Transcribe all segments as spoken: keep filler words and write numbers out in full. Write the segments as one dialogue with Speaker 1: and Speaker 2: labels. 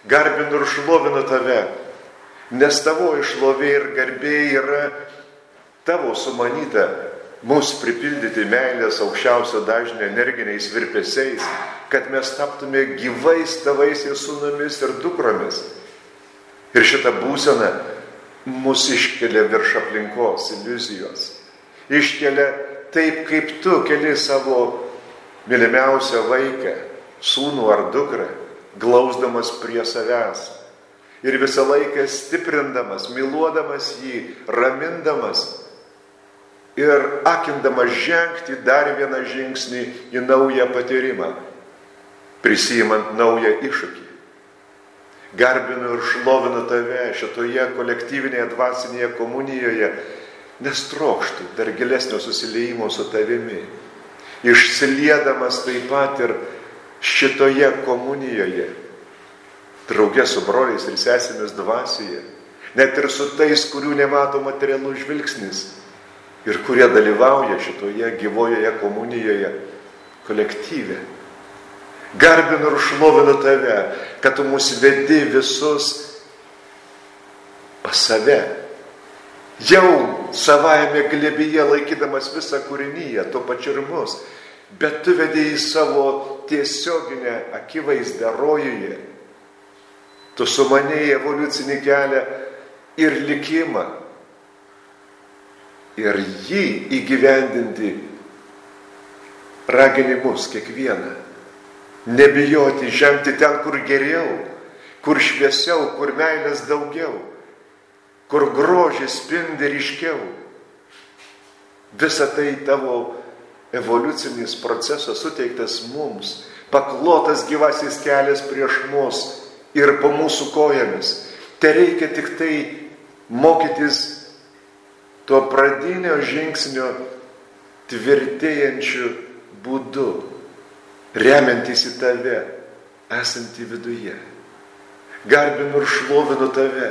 Speaker 1: Garbinu ir šlovinu tave, nes tavo šlovė ir garbė yra tavo sumanyta mus pripildyti meilės aukščiausio dažnio energiniais virpesiais, kad mes taptume gyvais tavaisiais sūnumis ir dukromis. Ir šitą būseną mus iškelia virš aplinkos iliuzijos. Iškelia taip, kaip tu keli savo mylimiausią vaiką, sūnų ar dukrą, glausdamas prie savęs. Ir visą laiką stiprindamas, myluodamas jį, ramindamas ir akindamas žengti dar vieną žingsnį į naują patyrimą, prisijimant naują iššūkį. Garbinu ir šlovinu tave šitoje kolektyvinėje dvasinėje komunijoje, nes trokštų dar gilesnio susiliejimo su tavimi, išsiliedamas taip pat ir šitoje komunijoje, drauge su broliais ir sesėmis dvasioje, net ir su tais, kurių nemato materialus žvilgsnis ir kurie dalyvauja šitoje gyvojoje komunijoje kolektyve. Garbinu ir šlovinu tave, kad tu mus vedi visus pas save, jau savajame glėbyje laikydamas visą kūrinyje, tuo pačiu ir mus, bet tu vedėjai savo tiesioginę akivaizdą rojuje. Tu sumanėjai evoliucinį kelią ir likimą ir jį įgyvendinti raginimus kiekvieną. Nebijoti žengti ten, kur geriau, kur šviesiau, kur meilės daugiau, kur grožis spindi ryškiau. Visa tai tavo evoliucinis procesas suteiktas mums, paklotas gyvasis kelias prieš mus ir po mūsų kojomis. Te reikia tik tai mokytis tuo pradinio žingsnio tvirtėjančiu būdu, remiantis į tave, esantį viduje. Garbinu ir šlovinu tave,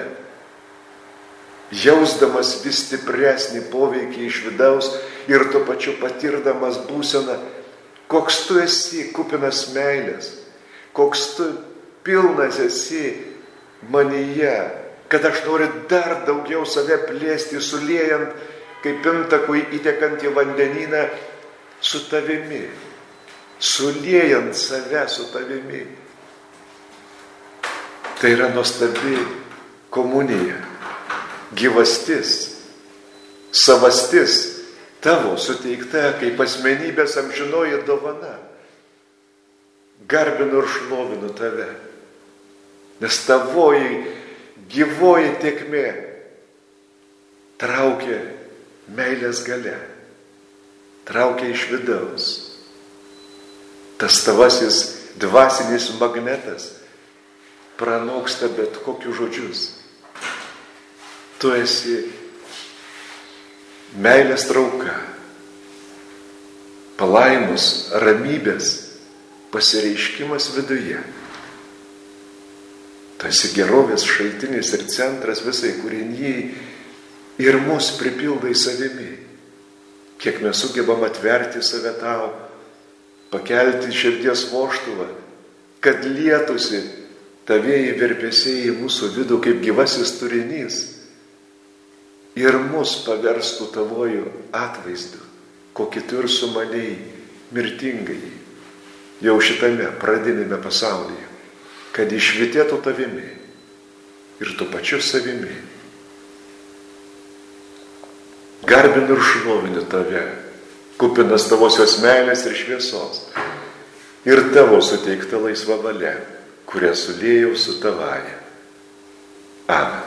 Speaker 1: jausdamas vis stipresnį poveikį iš vidaus ir tuo pačiu patirdamas būseną, koks tu esi kupinas meilės, koks tu pilnas esi manyje, kad aš noriu dar daugiau save plėsti, suliejant, kaip intakui įtekant į vandenyną su tavimi, suliejant save su tavimi. Tai yra nuostabi komunija, gyvastis, savastis, tavo suteikta kaip asmenybės amžinoji dovana. Garbinu ir šlovinu tave, nes tavoji gyvoji tėkmė traukia meilės galia, traukia iš vidaus. Tas tavasis dvasinis magnetas pranoksta bet kokius žodžius. Tu esi meilės trauka, palaimus, ramybės pasireiškimas viduje. Tu esi gerovės šaltinis ir centras visai kūrinijai ir mus pripildai savimi. Kiek mes sugebam atverti save tau, pakelti širdies vožtuvą, kad lietusi tavieji virpesiai į mūsų vidų kaip gyvasis turinys ir mus paverstų tavojų atvaizdu, kokį tu ir sumanėjai mirtingai jau šitame pradinėme pasaulyje, kad išvitėtų tavimi ir tu pačiu savimi. Garbinu ir šlovinu tave, kupinas tavosios meilės ir šviesos ir tavo suteikta laisva valia, kurią suliejau su tavaja. Amen.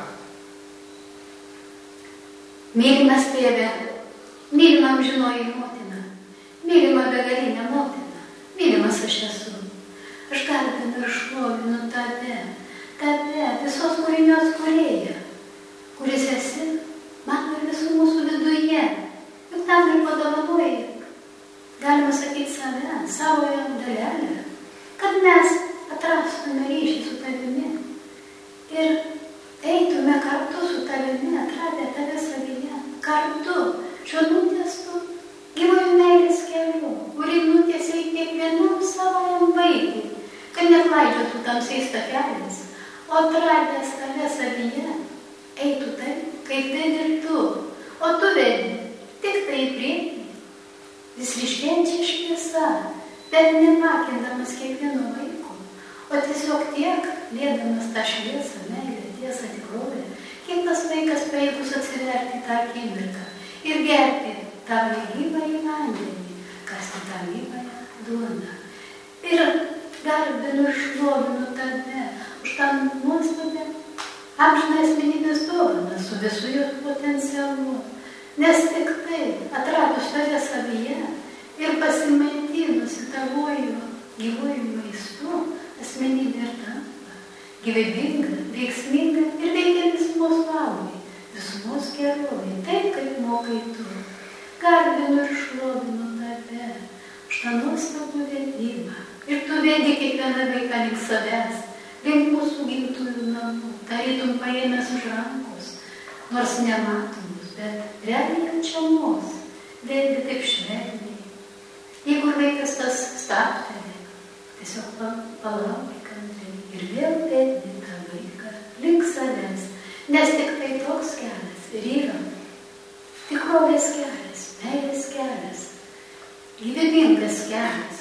Speaker 2: Mylimas tėve, mylimam žinoji motina, mylima begalinė motina, mylimas aš esu. Aš garbinu ir šlovinu tave, tave, visos kūrinios kūrėją, kuris esi mano ir visų mūsų viduje. Juk tam ir padovanoji, galima sakyti save, savojo dalelę, kad mes atrastume ryšį su tavimi ir eitume kartu su tavimi, atradę tave savyje, kartu šiuo nutiestu gyvojo meilės keliu, kurį nutiesiai kiekvienam savajam vaikui, kad neklaidžiotų tamsiais takeliais o atradęs tave savyje, eitų taip, kaip vedi ir tu, o tu vedi tik tai į priekį. Vis ryškėjančia šviesa, bet nemakindamas kiekvieno vaiko, o tiesiog tiek, lėdamas tą šviesą, meilę, tiesą, tikrovę, kiek tas vaikas pajėgus atsiverti tą akimirką ir gerti tą gyvąjį vandenį, kasti tą gyvąją duoną. Ir garbinu ir šlovinu tave už tą nuostabę amžiną asmenybės dovaną su visu jo potencialu. Nes tik tai atradus tave savyje ir pasimaitinus tavuoju gyvuoju maistu, asmenybė ir tampa gyvybinga, veiksminga ir veikia visumos labui, visumos gerovai, taip kaip mokai tu. Garbinu ir šlovinu tave už tą nuostabų vedimą. Ir tu vedi kiekvieną vaiką link savęs, link mūsų gimtųjų namų, tarytum paėmęs už rankos, nors nematomus, bet realiai jaučiamos, vedi taip švelniai. Jeigu vaikas tas stabteli, tiesiog palauki kantriai ir vėl vedi tą vaiką link savęs, nes tik tai toks kelias ir yra tikrovės kelias, meilės kelias, gyvybingas kelias.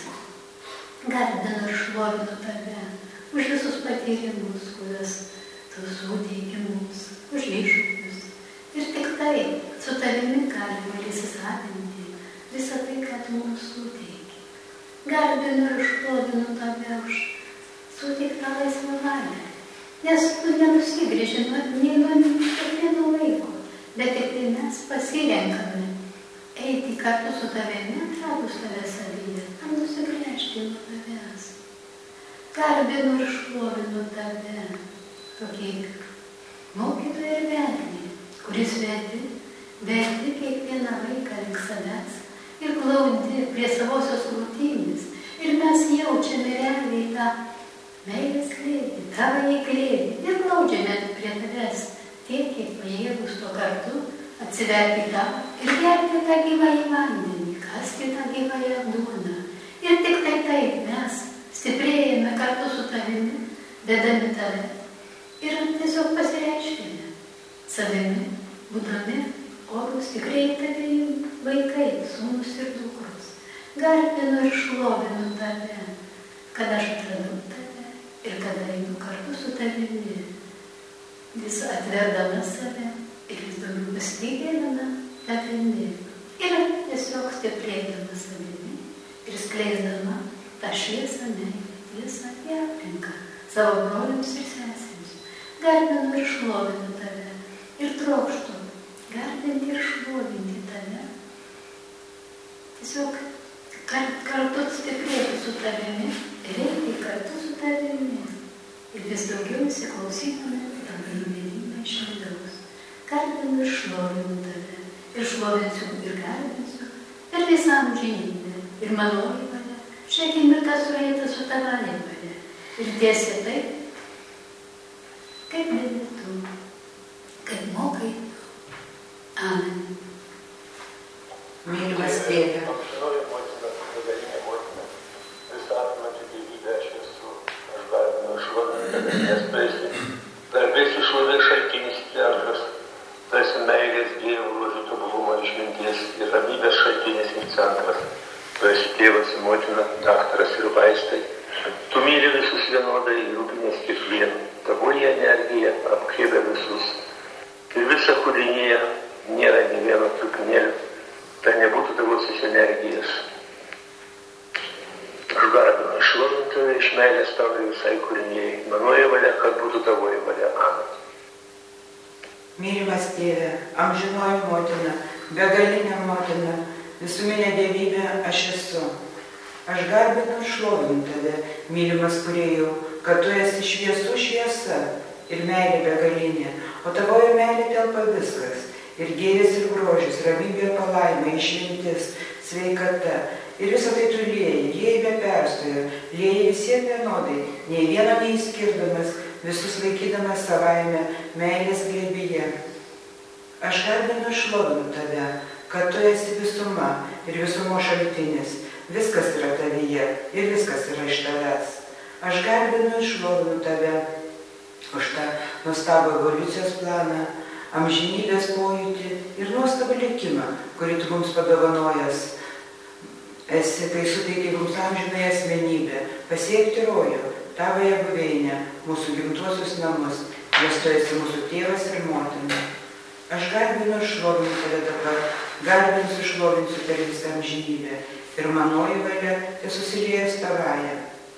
Speaker 2: Garbinu ir šlovinu tave už visus patyrimus, kuriuos tu suteiki mums, už iššūkius. Ir tik tai su tavimi galima įsisavinti visą tai, ką tu mums suteiki. Garbinu ir šlovinu tave už suteiktą laisvą valią, nes tu nenusigrįži nei nuo kiekvieno laiko, bet tik tai mes pasirenkame eiti kartu su tavimi, atradus tave savyje, ar nusigręžti nuo tavęs. Garbinu ir šlovinu tave, tokį mokytoją ir vedlį, kuris vedi, vedi kiekvieną vaiką link savęs ir glaudi prie savosios krūtinės. Ir mes jaučiame realiai tą meilės glėbį, tavąjį glėbį ir glaudžiame prie tavęs tiek, kiek pajėgus tuo kartu atsiverti tą ir gerti tą gyvąjį vandenį, kasti tą gyvąją duoną. Ir tik tai taip mes stiprėjame kartu su tavimi, vedami tave ir tiesiog pasireiškime savimi, būdami orus tikrai tavėjų vaikai, sūnus ir dukros. Garbinu ir šlovinu tave, kad aš atradau tave ir kad einu kartu su tavimi, vis atverdama save ir vis daugiau pasitikėdama tavimi ir tiesiog stiprėdama savimi ir skleisdama tą šviesą, meilę, tiesą į aplinką, savo broliams ir sesėms. Garbinu ir šlovinu tave ir trokštu garbinti ir šlovinti tave. Tiesiog kartu stiprėti su tavimi ir eiti kartu su tavimi ir vis daugiau įsiklausydami tavo įvedimą iš vidaus. Garbinu ir šlovinu tave ir šlovinsiu ir garbinsiu per visą amžinybę ir manoji valia. Šią akimirką sueita su tavąja valia ir tiesiai taip, kaip vedi tu, kaip mokai. Amen.
Speaker 3: Mylimas tėve,
Speaker 4: Amžinoji motina, begalinė motina, visą apimanti gyvybę aš esu, aš garbinu ir šlovinu tave, nes tu esi garbės ir šlovės šaltinis tvirtas, tu esi meilės Dievo, grožio tobulumo, išminties ir ramybės šaltinis ir centras. Tu esi tėvas ir motina, daktaras ir vaistai. Tu myli visus vienodai ir rūpinės kiekvienu. Tavoji energija apkrėvė visus. Ir visa kūrinyje nėra nė vieno trupinėlio. Tai nebūtų tavosios energijos. Aš garbinu, šlovinu tave iš meilės tavo visai kūrinėjai. Manoji valia, kad būtų tavoji valia. Amen.
Speaker 3: mylimas tėve, amžinoji motina, begalinė motina, visuminė dievybė aš esu. Aš garbinu ir šlovinu tave, mylimas kūrėjau, kad tu esi šviesų šviesa ir meilė begalinė, o tavoje meilė telpa viskas, ir gėris ir grožis, ramybė ir palaima, išmintis, sveikata. Ir visą tai tu lieji, lieji be perstojo, lieji visiems vienodai, nei vieno neįskirdamas, visus laikydamas savaime meilės glėbyje. Aš garbinu ir šlovinu tave, kad tu esi visuma ir visumo šaltinis. Viskas yra tavyje ir viskas yra iš tavęs. Aš garbinu ir šlovinu tave už nuostabų evoliucijos planą, amžinybės pojūtį ir nuostabų likimą, kurį tu mums padovanojęs esi, kai suteikia mums amžinąją asmenybę, pasiekti rojų, tavąją buveinę, mūsų gimtuosius namus, nes tu esi mūsų tėvas ir motina. Aš garbinu ir šlovinu tave dabar, garbinsiu ir šlovinsiu per visą amžinybę ir manoji valia te susiliejas tavąją.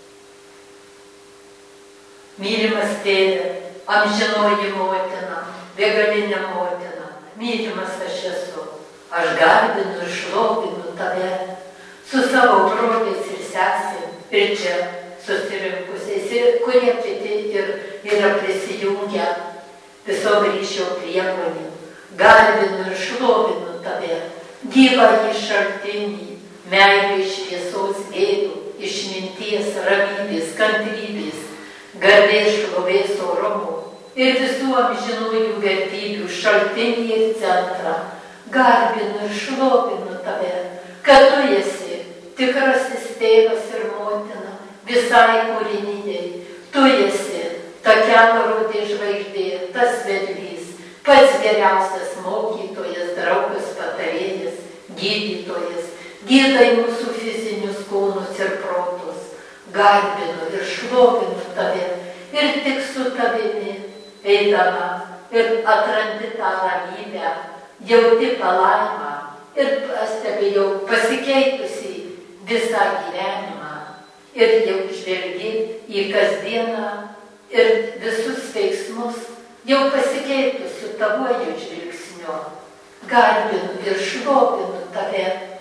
Speaker 2: Mylimas tėve, amžinoji motina, begalinė motina, mylimas aš esu, aš garbinu ir šlovinu tave su savo broliais ir sesėm ir čia susirinkusiais, ir kurie kiti ir yra prisijungę viso ryšio priemonė. Garbinu ir šlovinu tave, gyvąjį šaltinį, meilės šviesos vėlių, išminties, ramybės, kantrybės, garbės, šlovės, orumo ir visų amžinųjų vertybių šaltinį ir centrą. Garbinu ir šlovinu tave, kad tu esi tikrasis tėvas ir motina visai kūrinijai. Tu esi ta kelrodė žvaigždė, tas vedlys, pats geriausias mokytojas, draugas, patarėjas, gydytojas, gydai mūsų fizinius kūnus ir protus. Garbinu ir šlovinu tave ir tik su tavimi eidama ir atrandi tą ramybę, jauti palaimą ir pastebi jau pasikeitusi visą gyvenimą ir jau žvelgi į kasdieną ir visus veiksmus jau pasikeitusiu tavoju žvilgsniu. Garbinu ir šlovinu tave,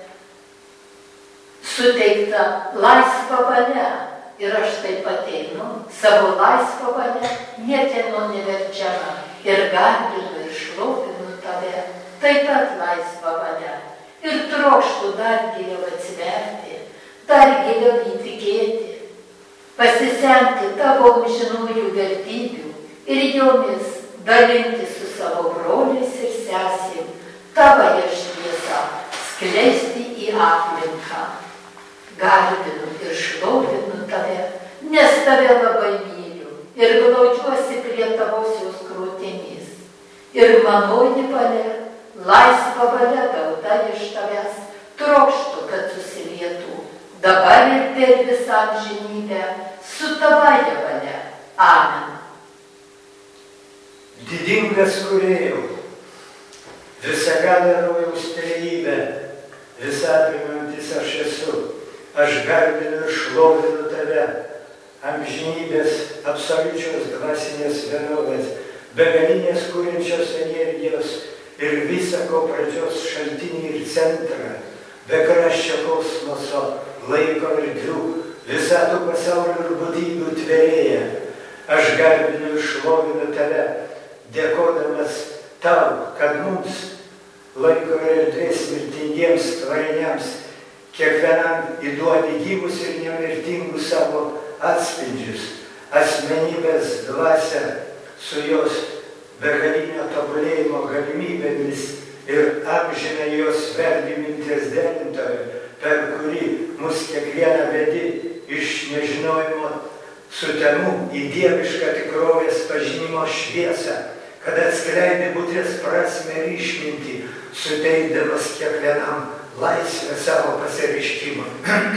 Speaker 2: suteikta laisva valia ir aš taip ateinu, savo laisvą valią niekieno neverčiama ir garbinu ir šlovinu tave, taip pat laisva valia. Ir trokštų dar giliau atsiverti, dar giliau įtikėti, pasisemti tavo amžinųjų vertybių ir jomis dalinti su savo broliais ir sesėm, tavąją šviesą skleisti į aplinką. Garbinu ir šlovinu tave, nes tave labai myliu ir glaudžiuosi prie tavosios krūtinės. Ir manoji valia, laisva valia gauta iš tavęs, trokštų, kad susilietų dabar ir per visą amžinybę su tavąja valia. Amen.
Speaker 5: Didingas kūrėjau, visagalė rojaus trejybė, visapimantis aš esu, aš garbinu ir šlovinu tave, amžinybės, absoliučios dvasinės vienovės, begalinės kūrinčios energijos ir visako pradžios šaltinį ir centrą, bekraščio kosmoso, laiko erdvių, visatų pasaulio ir būtybių tvėrėja. Aš garbinu ir šlovinu tave, dėkodamas tau, kad mums laiko ir erdvės mirtingiems tvariniams, kiekvienam įduodi gyvus ir nemirtingus savo atspindžius, asmenybės dvasią su jos begalinio tobulėjimo galimybėmis ir amžiną jos verdį minties derintojo, per kurį mus kiekvieną vedi iš nežinojimo sutemų į dievišką tikrovės pažinimo šviesą, kad atskleidi būties prasmę ir išmintį, suteikdamas kiekvienam laisvę savo pasireiškimą.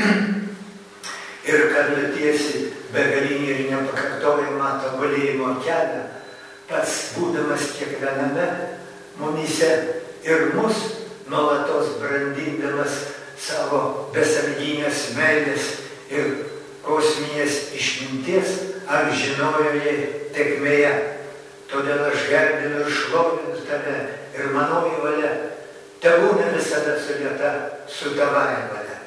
Speaker 5: Ir kad nutiesi begalinį ir nepakartojamą tobulėjimo kelią, pats būdamas kiekviename mumyse ir mus nuolatos brandindamas savo besąlyginės meilės ir kosminės išminties amžinojoje tėkmėje. Todėl aš garbinu ir šlovinu tave ir manoji valia tebūna visada sulieta su tavąja valia.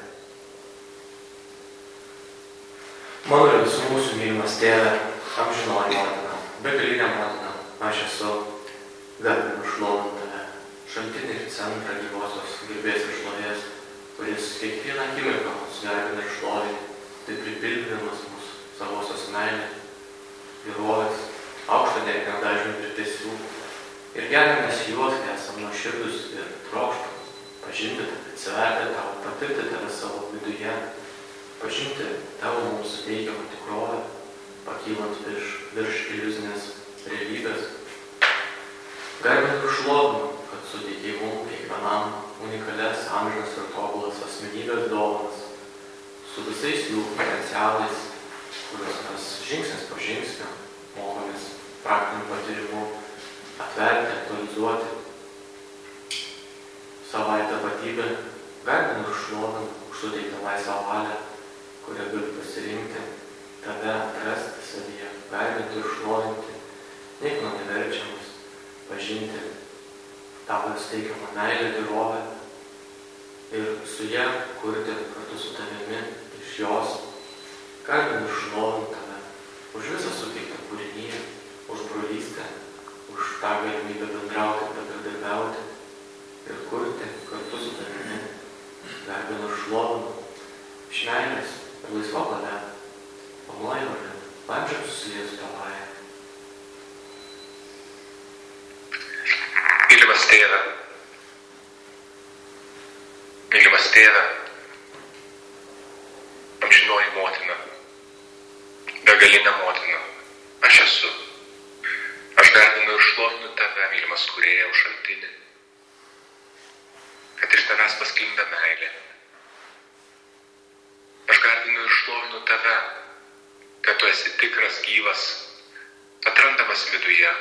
Speaker 6: Mano ir visų mūsų mylimas tėve, amžinoji motina, begalinė motina, aš esu, garbinu šlovinu tave, šaltinį ir centrą gyvosios garbės ir šlovės, kuris kiekvieną akimirką mus garbina ir šlovina, tai pripildydamas mūsų savosios meilės, gerovės, aukšto energinio dažnių virpesių. Ir geriamės juos, kai esam nuoširdūs ir trokštūs, pažinti tave, atsiverti tau, patirti tave savo viduje, pažinti tavo mums suteikiamą tikrovę, pakylant virš, virš iliuzinės realybės, kiekvienam unikalias, amžinas ir tobulas asmenybės dovanas, su visais jų potencialais, kuriuos mes žingsnis po žingsnio mokomės praktiniu patyrimu atverti, aktualizuoti savai tapatybę, garbinu ir šlovinu už suteiktą laisvą valią, kurią galiu pasirinkti, tave atrasti savyje, garbinti ir šlovinti, nieko neverčiamus, pažinti tavo suteikiamą meilę, gerovę ir su ją kurti kartu su tavimi iš jos, garbinu ir šlovinu tave už visą suteiktą kūriniją, už brolystę, už tą galimybę bendrauti ir bendradarbiauti ir kurti kartu su tavimi, garbinu ir šlovinu iš meilės ir laisva valia, pamloji valia, laimžiam susilies tavąją.
Speaker 7: Mylimas tėve, mylimas tėve, amžinoji motina, begalinė motina, aš esu. Aš garbinu ir šlovinu tave, mylimas kūrėjau, šaltinį, kad iš tavęs pasklinda meilė. Aš garbinu ir šlovinu tave, kad tu esi tikras, gyvas, atrandamas viduje.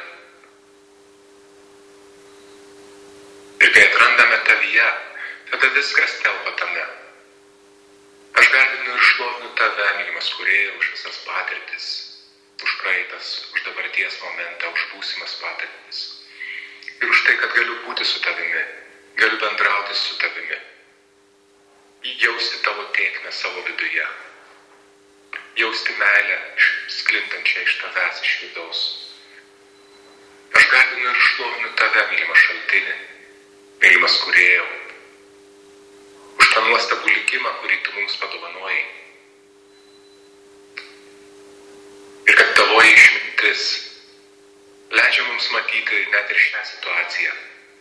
Speaker 7: Ir kai atrandame tavyje, tada viskas telpa tame. Aš garbinu ir šlovinu tave, mylimas kūrėjau, už visas patirtis, už praeitas, už dabarties momentą, už būsimas patirtis. Ir už tai, kad galiu būti su tavimi, galiu bendrauti su tavimi, jausti tavo tėkmę savo viduje, jausti meilę sklindančią iš tavęs, iš vidaus. Aš garbinu ir šlovinu tave, mylimas šaltinį, mylimas kūrėjau, už tą nuostabų likimą, kurį tu mums padovanojai. Ir kad tavoji išmintis leidžia mums matyti net ir šią situaciją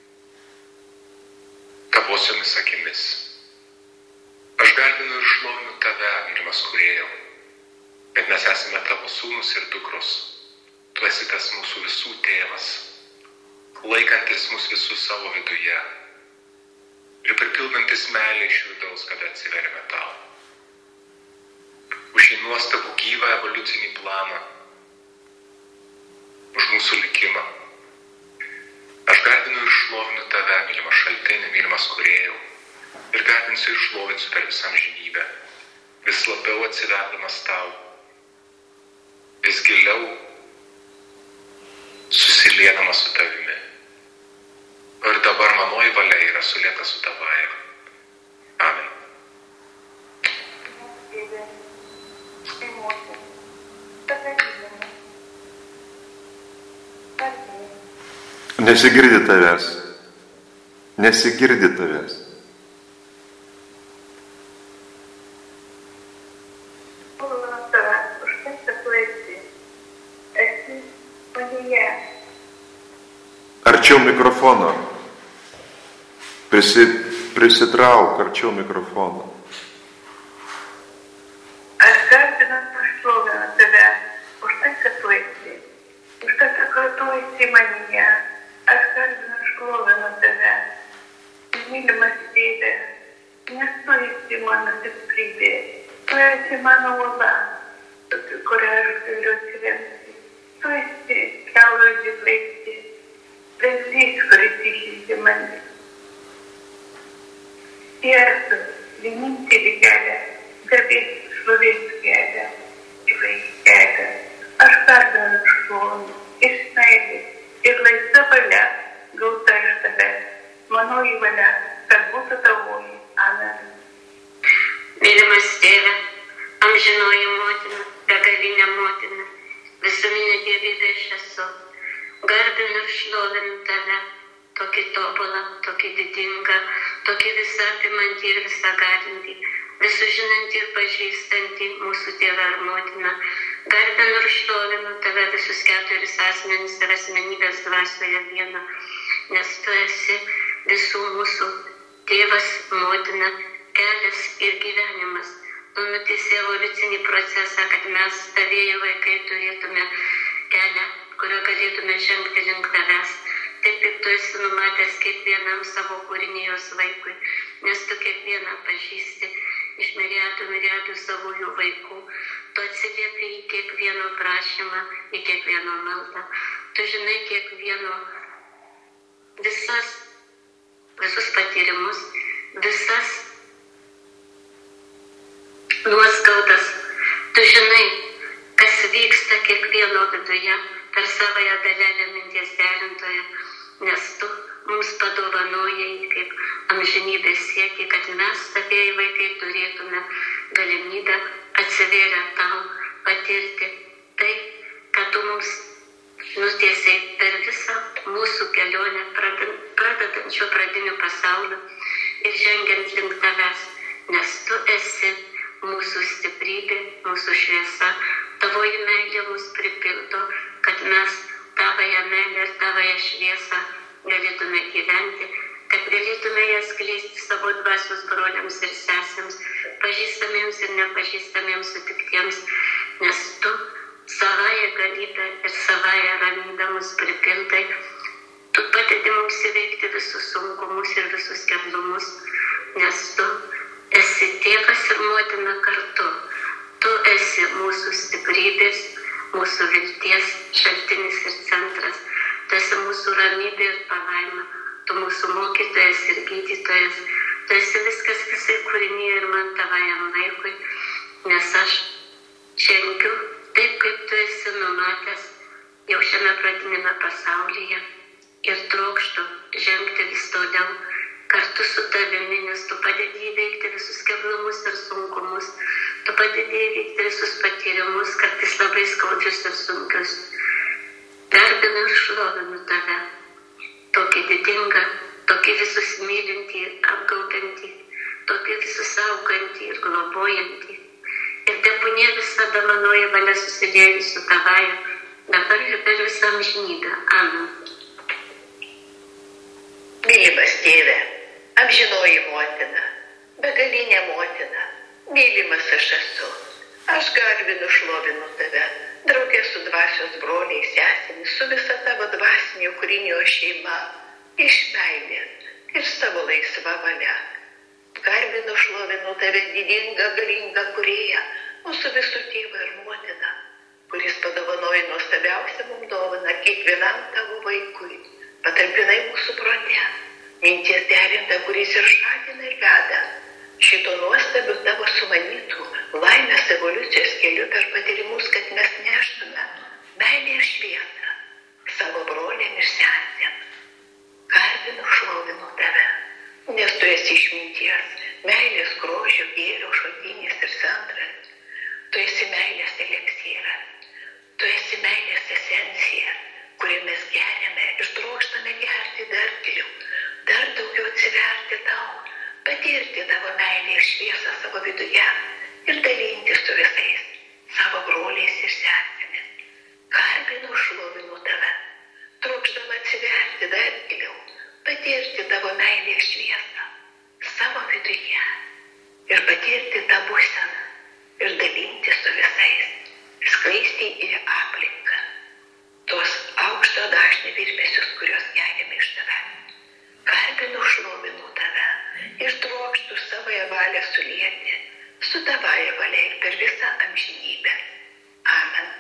Speaker 7: tavosiomis akimis. Aš garbinu ir šlovinu tave, mylimas kūrėjau, kad mes esame tavo sūnus ir dukros. Tu esi tas mūsų visų tėvas, laikantis mus visus savo viduje ir pripildantis meilę iš vidaus, kada atsiveriame tau. Už šį nuostabų gyvą evoliucinį planą, už mūsų likimą. Aš garbinu ir šlovinu tave, mylimas šaltinį, mylimas kūrėjau, ir garbinsiu ir šlovinsiu per visą amžinybę, vis labiau atsiverdamas tau, vis giliau susiliedamas su tavimi. Ir dabar manoji valia yra sulieta su tavąja. Amen.
Speaker 1: Nesigirdi tavęs. Nesigirdi tavęs. Arčiau mikrofono. Prisi, prisitrauk arčiau mikrofono.
Speaker 8: Aš garbinu ir šlovinu tave už tai, kad tu esi. Už tai, kad tu esi manyje. Aš garbinu ir šlovinu tave. Mylimas tėve, nes tu esi mano stiprybė. Tu esi mano uola, kurią aš galiu atsiremti. Tu esi kelrodį plaikti. Bendrys, kuris išėdė mane. Jėzus, vienintelį kelią, garbės šlovės kelią, gyvąjį kelią. Aš garbinu ir šlovinu, iš meilės ir laisva valia gauta iš tavęs. Manoji valia, kad būtų tavoji. Amen.
Speaker 9: Mylimas tėve, amžinoji motina, begalinė motina, visuminė dievybė aš esu. Garbinu ir šlovinu tave, tokį tobulą, tokį didingą, tokį visą apimantį ir visą galintį, visų žinantį ir pažįstantį mūsų tėvą ir motiną. Garbinu ir šlovinu tave visus keturis asmenis ir asmenybės dvasioje vieną, nes tu esi visų mūsų tėvas, motina, kelias ir gyvenimas. Tu nutiesi evoliucinį procesą, kad mes, tavieji vaikai, turėtume kelią, kurio galėtume žengti link tavęs. Taip kaip tu tu esi numatęs kiekvienam savo kūrinijos vaikui, nes tu kiekvieną pažįsti iš miriadų miriadų savųjų vaikų. Tu atsiliepi į kiekvieno prašymą, į kiekvieno maldą. Tu žinai kiekvieno visas, visus patyrimus, visas nuoskaudas. Tu žinai, kas vyksta kiekvieno viduje per savąją dalelę minties derintoje, nes tu mums padovanojai kaip amžinybės siekį, kad mes, savieji vaikai, turėtume galimybę atsivėrę tau patirti tai, kad tu mums nutiesiai per visą mūsų kelionę, pradedant šiuo pradiniu pasauliu ir žengiant link tavęs, nes tu esi mūsų stiprybė, mūsų šviesa, tavoji meilė mus pripildo, kad mes tavąją meilę ir tavąją šviesą galėtume gyventi, kad galėtume ją skleisti savo dvasios broliams ir sesėms, pažįstamiems ir nepažįstamiems sutiktiems, nes tu savąją galybę ir savąją ramybę mus pripildai, tu padedi mums įveikti visus sunkumus ir visus keblumus, nes tu esi tėvas ir motina kartu. Tu esi mūsų stiprybės, mūsų vilties šaltinis ir centras. Tu esi mūsų ramybė ir palaima. Tu mūsų mokytojas ir gydytojas. Tu esi viskas visai kūrinyje ir man tavajam laikui, nes aš žengiu taip, kaip tu esi numatęs jau šiame pradinėme pasaulyje ir trokštu žengti vis toliau kartu su tavimi, nes tu padedi įveikti visus keblumus ir sunkumus, tu padedi įveikti visus patyrimus, kartais labai skaudžius ir sunkius. Garbinu ir šlovinu tave, tokį didingą, tokį visus mylintį, apgaubantį, tokį visus saugantį ir globojantį. Ir tebūnie visada manoji valia susidėjusi su tavąja, dabar ir per visą amžinybę. Amen.
Speaker 10: Mylimas tėve, amžinoji motina, begalinė motina, mylimas aš esu. Aš garbinu, šlovinu tave, draugė su dvasios broliais, sesėmis, su visa tavo dvasinio kūrinio šeima, iš meilės ir savo laisva valia. Garbinu, šlovinu tave, didingą, galingą kūrėją, mūsų visų tėvą ir motiną, kuris padovanojo nuostabiausią mums dovaną kiekvienam tavo vaikui. Patalpinai mūsų prote, minties derintą, kuris ir žadina ir veda šito nuostabių tavo sumanytų laimės evoliucijos keliu per patyrimus, kad mes neštume meilę ir šviesą savo broliam ir sesėm. Garbinu, šlovinu tave, nes tu esi išminties, meilės, grožio, gėrio šaltinis ir centras. Tu esi meilės eleksyras, tu esi meilės esencija, kurį mes geriame ir trokštame gerti dar giliau, dar daugiau atsiverti tau, patirti tavo meilę ir šviesą savo viduje ir dalinti su visais savo broliais ir sesėmis. Garbinu, šlovinu tave, trokštama atsiverti dar giliau, patirti tavo meilę ir šviesą savo viduje ir patirti tą būseną ir dalinti su visais, skleisti į aplinką tos aukšto dažnio virpesius, kurios geriame iš tavęs. Garbinu, šlovinu tave ir trokštu savoje valią sulieti su tavaja valia ir per visą amžinybę. Amen.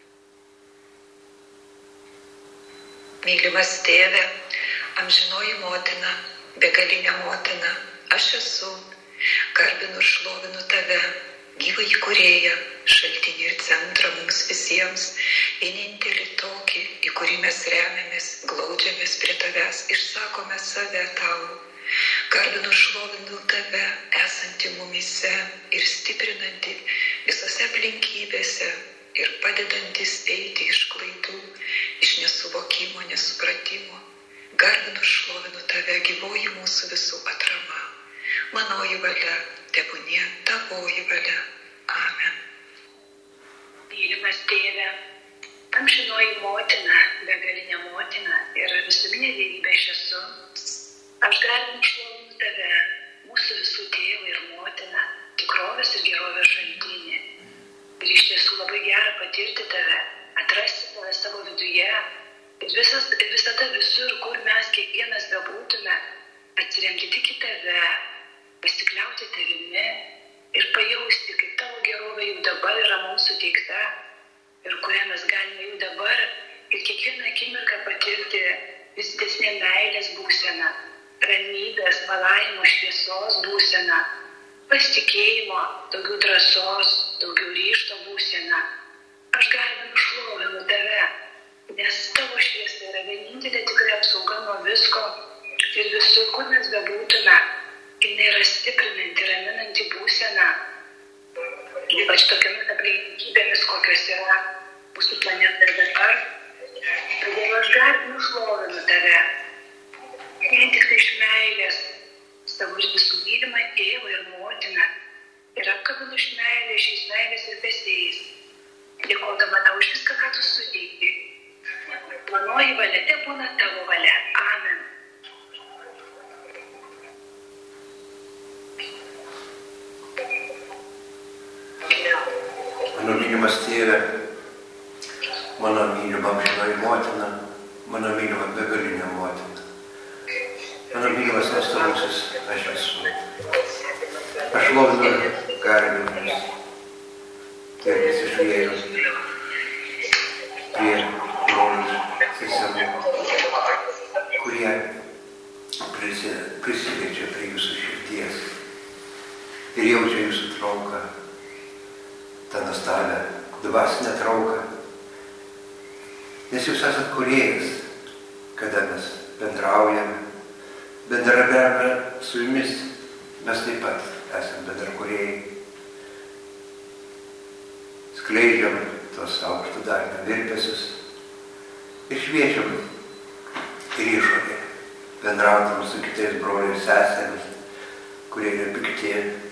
Speaker 11: Mylimas tėve, amžinoji motina, begalinė motina, aš esu, garbinu ir šlovinu tave, gyvąjį kūrėją, šaltinį ir centrą mums visiems, vienintelį tokį, į kurį mes remiamės, glaudžiamės prie tavęs, išsakome save tau. Garbinu, šlovinu tave, esantį mumyse ir stiprinantį visose aplinkybėse ir padedantis eiti iš klaidų, iš nesuvokimo, nesupratimo. Garbinu, šlovinu tave, gyvoji mūsų visų atrama. Manoji valia, tebūnie tavoji valia. Amen.
Speaker 12: Mylimas tėve, amžinoji motina, begalinė motina ir visuminė dievybė aš esu. Aš garbinu, šlovinu tave, mūsų visų tėvą ir motiną, tikrovės ir gerovės šaltinį. Ir iš tiesų labai gera patirti tave, atrasti tave savo viduje, Ir, visas, ir visada visur, kur mes kiekvienas bebūtume, atsiremti tik į tave, pasikliauti tavimi ir pajausti, kaip tavo gerovė jau dabar yra mums suteikta ir kurią mes galime jau dabar ir kiekvieną akimirką patirti vis didesnė meilės būsena, ramybės, palaimos, šviesos būsena, pasitikėjimo, daugiau drąsos, daugiau ryžto būsena. Aš garbinu šlovinu tave, nes tavo šviesa yra vienintelė tikrai apsauga nuo visko ir visur, kur mes bebūtume, jinai yra stiprinanti, raminanti būsena. Ypač tokiamis aplinkybėmis, kokios yra mūsų planetoje dabar. Todėl aš garbinu šlovinu tave. Vien tik tai iš meilės, savo ir visų mylimą tėvą ir motiną. Ir apkabinu iš meilės, šiais meilės ir besėjais. Dėkodama tau už viską, ką tu suteiki. Planoji valia, te būna tavo valia. Amen.
Speaker 13: Mano mylimas tėve, mano mylima amžinoji motina, mano mylima begalinė motina, mano mylimas nuostabusis aš esu. Aš šlovinu garbinu tie, kas išliejo prie brolių seserų, kurie prisiliečia prie jūsų širdies ir jaučia jūsų trauką, tą nuostabią dvasinę trauką. Nes jūs esat kūrėjas, kada mes bendraujame, bendradarbiavame su jumis, mes taip pat esame bendrakūrėjai. Skleidžiam tos aukšto dažnio virpesius ir šviečiam ir išorė, bendrautam su kitais broliais sesėmis, kurie yra pikti,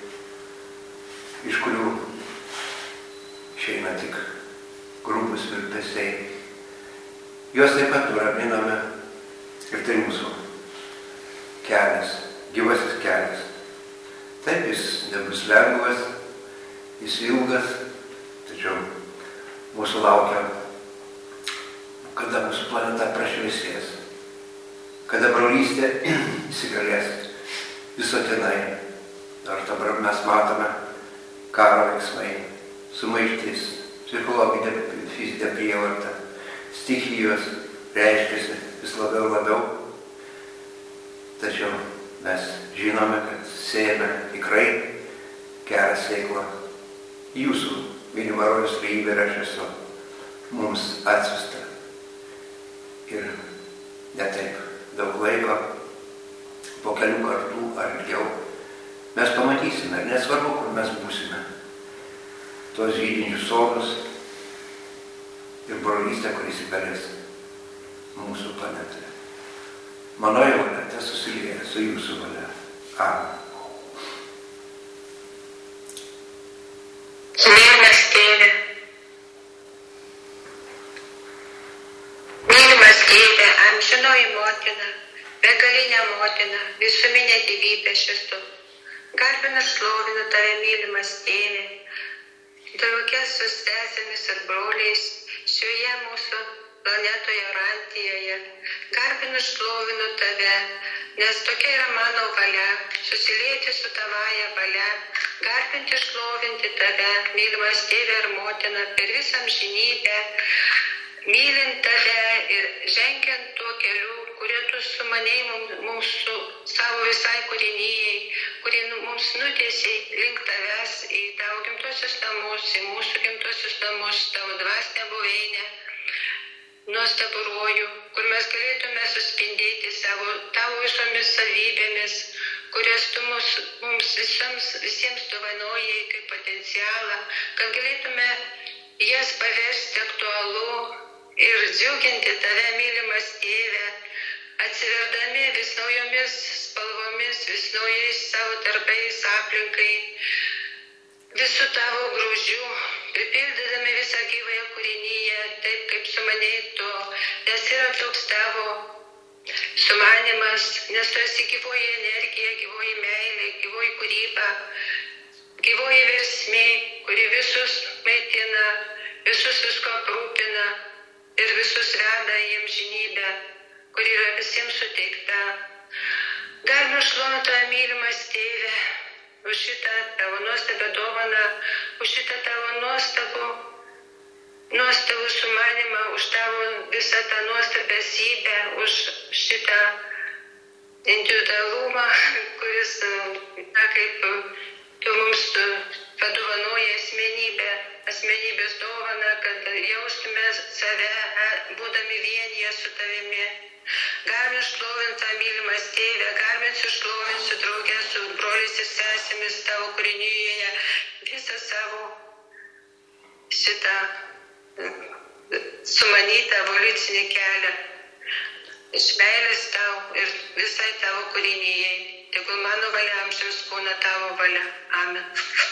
Speaker 13: iš kurių išeina tik grubus virpesiai. Juos taip pat nuraminame ir tai mūsų kelias, gyvasis kelias. Taip, jis nebus lengvas, jis ilgas, tačiau mūsų laukia, kada mūsų planeta prašviesės, kada brolystė įsigalės visotinai. Ar dabar mes matome karo veiksmai, sumaištis, psichologinė, fizinė prievarta, stichijos reiškiasi vis labiau labiau. Tačiau mes žinome, kad sėjame tikrai gerą sėklą. Jūsų mylima rojus lygybė ir aš esu mums atsiusta. Ir ne taip daug laiko, po kelių kartų ar ilgiau, mes pamatysime, ir nesvarbu, kur mes būsime, tos žydinčių sodus ir brolystę, kuris įgalės mūsų planetoje. Manoji valia te susilieja su jūsų valia. Amen.
Speaker 9: Mylimas tėve, mylimas tėve, amžinoji motina, begalinė motina, visuminė gyvybė aš esu. Garbinu šlovinu tave, mylimas tėve, drauge su sesėmis ir broliais šioje mūsų planetoje Orantijoje. Garbinu šlovinu tave, nes tokia yra mano valia, susilieti su tavaja valia, garbinti šlovinti tave, mylimas tėve ir motina, per visą amžinybę, mylint tave ir žengiant tuo keliu, kurį tu sumanėjai mūsų savo visai kūrinijai, kurį mums nutiesiai link tavęs į tavo gimtosius namus, į mūsų gimtosius namus, tavo dvasinę buveinę, nuostabų rojų, kur mes galėtume suspindėti savo tavo visomis savybėmis, kurias tu mus, mums visiems, visiems dovanojai kaip potencialą, kad galėtume jas paversti aktualu ir džiuginti tave, mylimas tėve, atsiverdami vis naujomis spalvomis, vis naujais savo darbais aplinkai, visų tavo grožių, pripildydami visą gyvąją kūrinyje, taip kaip sumanei tu, nes yra toks tavo sumanimas, nes tu esi gyvoji energija, gyvoji meilė, gyvoji kūryba, gyvoji versmė, kuri visus maitina, visus visko aprūpina ir visus veda į amžinybę. gyvybę, kuri yra visiems suteikta. Garbinu šlovinu tave, mylimas Tėve, už šitą tavo nuostabią dovaną, už šitą tavo nuostabų, nuostabų sumanimą, už tavo visą tą nuostabią esybę, už šitą individualumą, kuris, na, kaip tu mums padovanoji asmenybę, asmenybės dovaną, kad jaustume save, būdami vienyje su tavimi. Garbinu šlovintą, mylimas Tėve, garbinsiu, šlovinsiu draugę su broliais ir sesėmis tavo kūrinyje visą savo šitą sumanytą evoliucinį kelią. Iš meilės tau ir visai tavo kūrinyje. Tegul mano valia amžiams būna tavo valia. Amen.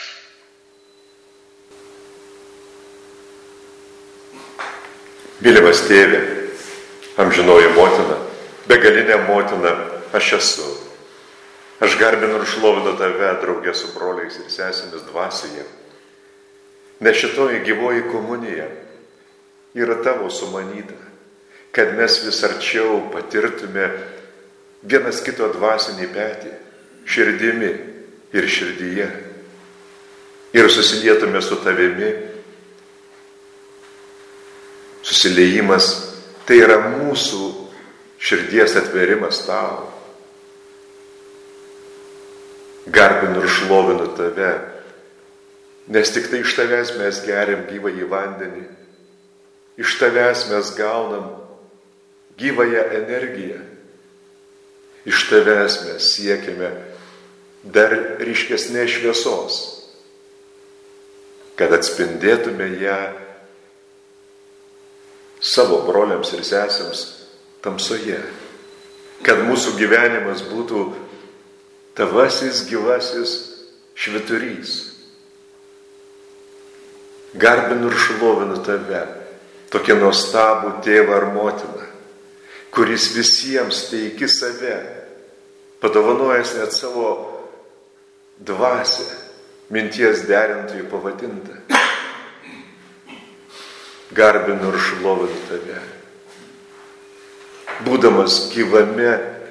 Speaker 1: Mylimas Tėve, amžinoji motina, begalinė motina, aš esu. Aš garbinu ir šlovinu tave, draugė su broliais ir sesėmis dvasioje. Nes šitoji gyvoji komunija yra tavo sumanyta, kad mes vis arčiau patirtume vienas kito dvasinį petį, širdimi ir širdyje. Ir susilietume su tavimi. Susiliejimas tai yra mūsų širdies atverimas tau. Garbinu ir šlovinu tave, nes tik tai iš tavęs mes geriam gyvąjį vandenį, iš tavęs mes gaunam gyvąją energiją, iš tavęs mes siekiame dar ryškesnės šviesos, kad atspindėtume ją savo broliams ir sesėms tamsoje, kad mūsų gyvenimas būtų tavasis gyvasis švyturys. Garbinu ir šlovinu tave, tokia nuostabų tėvą ar motiną, kuris visiems teiki save, padovanojęs net savo dvasią, minties derintojų pavadintą. Garbinu ir šlovinu tave, būdamas gyvame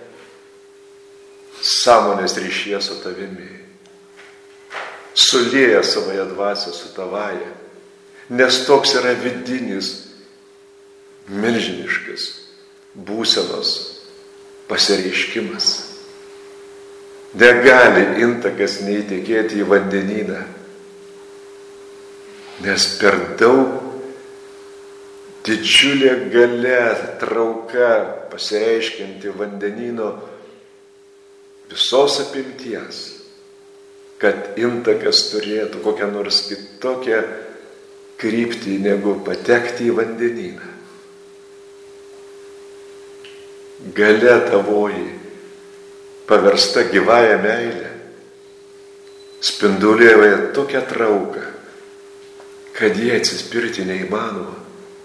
Speaker 1: sąmonės ryšyje su tavimi, sulieja savoje dvasią su tavaja, nes toks yra vidinis, milžiniškas būsenos pasireiškimas. Negali intakas neįtekėti į vandenyną, nes per daug didžiulė galia, trauka pasireiškianti vandenyno visos apimties, kad intakas turėtų kokią nors kitokią kryptį negu patekti į vandenyną. Galia tavoji, paversta gyvąją meilę, spinduliuoja tokią trauką, kad jie atsispirti neįmanoma.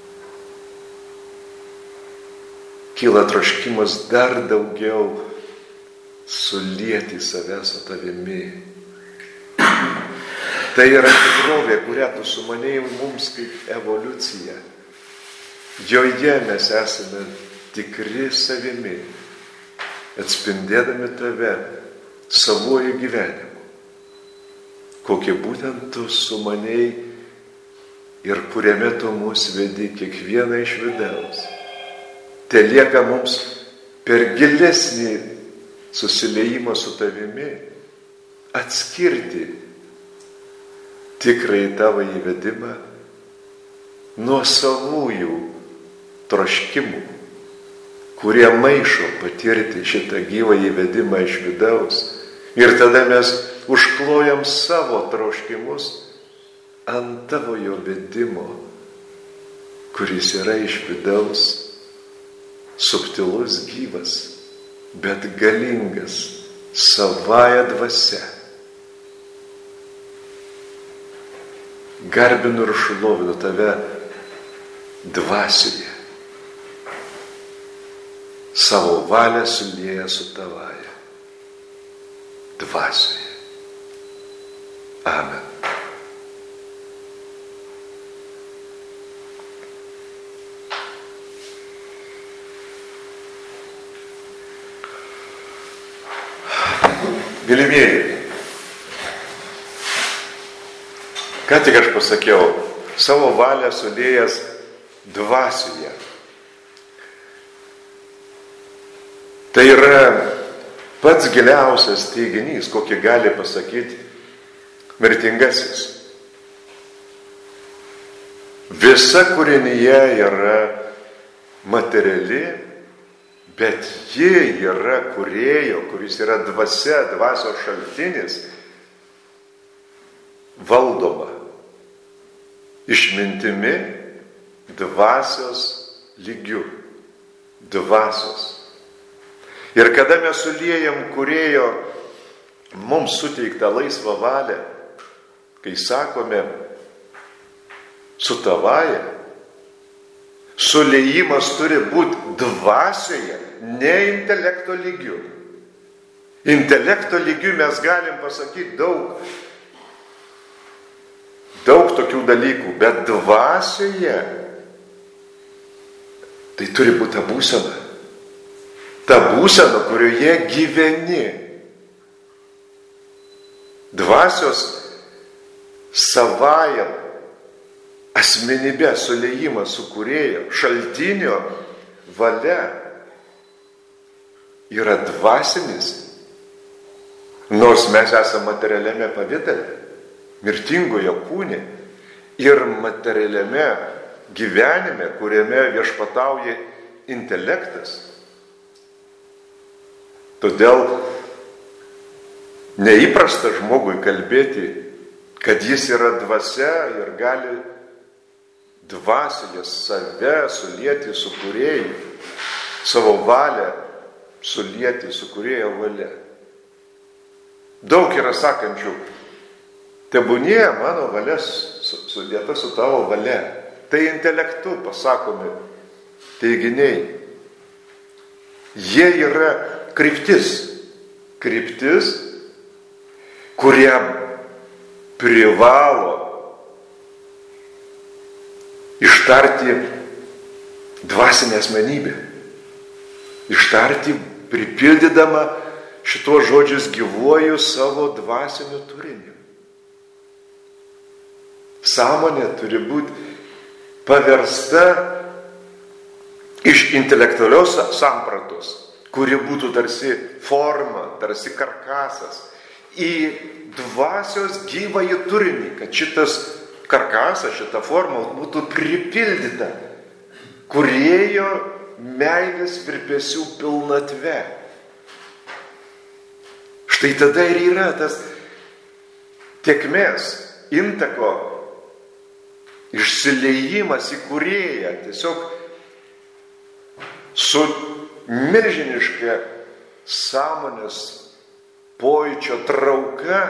Speaker 1: Kyla troškimas dar daugiau sulieti save su tavimi. Tai yra tikrovė, kurią tu sumanėjai mums kaip evoliucija. Joje mes esame tikri savimi, atspindėdami tave savuoju gyvenimu, kokį būtent tu sumanėjai ir kuriame tu mus vedi kiekvieną iš vidaus. Te lieka mums per gilesnį susiliejimą su tavimi atskirti tikrai tavo įvedimą nuo savųjų troškimų, kurie maišo patirti šitą gyvą įvedimą iš vidaus. Ir tada mes užklojam savo troškimus ant tavo jo vedimo, kuris yra iš vidaus, subtilus, gyvas, bet galingas savąja dvasia. Garbinu ir šlovinu tave dvasioje, savo valią sulieja su tavaja dvasioje. Amen. Mylimieji, ką tik aš pasakiau, savo valią sudėjęs dvasioje. Tai yra pats giliausias teiginys, kokį gali pasakyti mirtingasis. Visa kūrinyje yra materiali, bet ji yra kūrėjo, kuris yra dvasia, dvasios šaltinis, valdoma išmintimi dvasios lygių. Dvasios. Ir kada mes suliejam kūrėjo mums suteiktą laisvą valią, kai sakome su tavaja, suliejimas turi būti dvasioje, ne intelekto lygiu. Intelekto lygiu mes galim pasakyti daug, daug tokių dalykų, bet dvasioje tai turi būti ta būsena. Ta būsena, kurioje gyveni. Dvasios savajam asmenybė suliejimas su kūrėjo, šaltinio valia yra dvasinis, nors mes esame materialiame pavidale, mirtingoje kūne ir materialiame gyvenime, kuriame viešpatauja intelektas. Todėl neįprasta žmogui kalbėti, kad jis yra dvasia ir gali dvasioje save sulieti su kūrėju, savo valią sulieti su kūrėjo valia. Daug yra sakančių, tebūnie mano valia sulieta su tavo valia. Tai intelektu pasakomi teiginiai. Jie yra kryptis. Kryptis, kurie privalo ištarti dvasinę asmenybę. Ištarti, pripildydama šituos žodžius gyvuoju savo dvasiniu turiniu. Sąmonė turi būti paversta iš intelektualios sampratos, kuri būtų tarsi forma, tarsi karkasas, į dvasios gyvąjį turinį, kad šitas karkasas, šita forma būtų pripildyta kūrėjo meilės virpesių pilnatve. Štai tada ir yra tas tėkmės, intako išsiliejimas į kūrėją, tiesiog su milžiniška sąmonės pojūčio trauka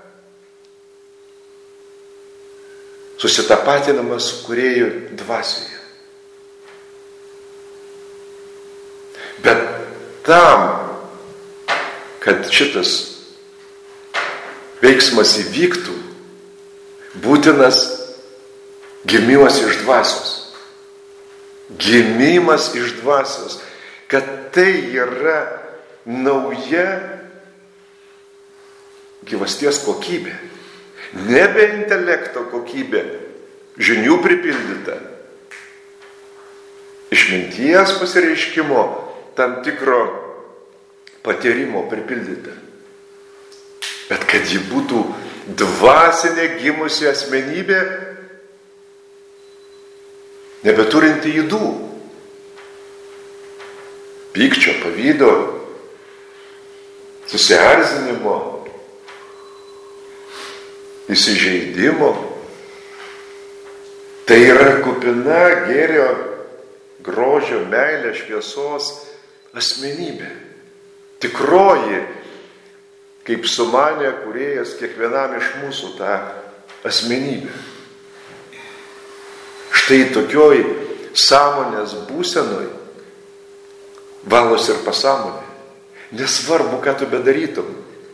Speaker 1: susitapatinama su kūrėju dvasioje. Bet tam, kad šitas veiksmas įvyktų, būtinas gimimas iš dvasios. Gimimas iš dvasios, kad tai yra nauja gyvasties kokybė. Nebe intelekto kokybė, žinių pripildyta, išminties pasireiškimo, tam tikro patyrimo pripildyta. Bet kad ji būtų dvasinė gimusi asmenybė, nebeturinti ydų, pykčio, pavydo, susierzinimo, įsižeidimo. Tai yra kupina gėrio, grožio, meilės, šviesos asmenybė. Tikroji, kaip sumanė kūrėjas kiekvienam iš mūsų tą asmenybę. Štai tokioj sąmonės būsenoj valos ir pasąmonė. Nesvarbu, ką tu bedarytum.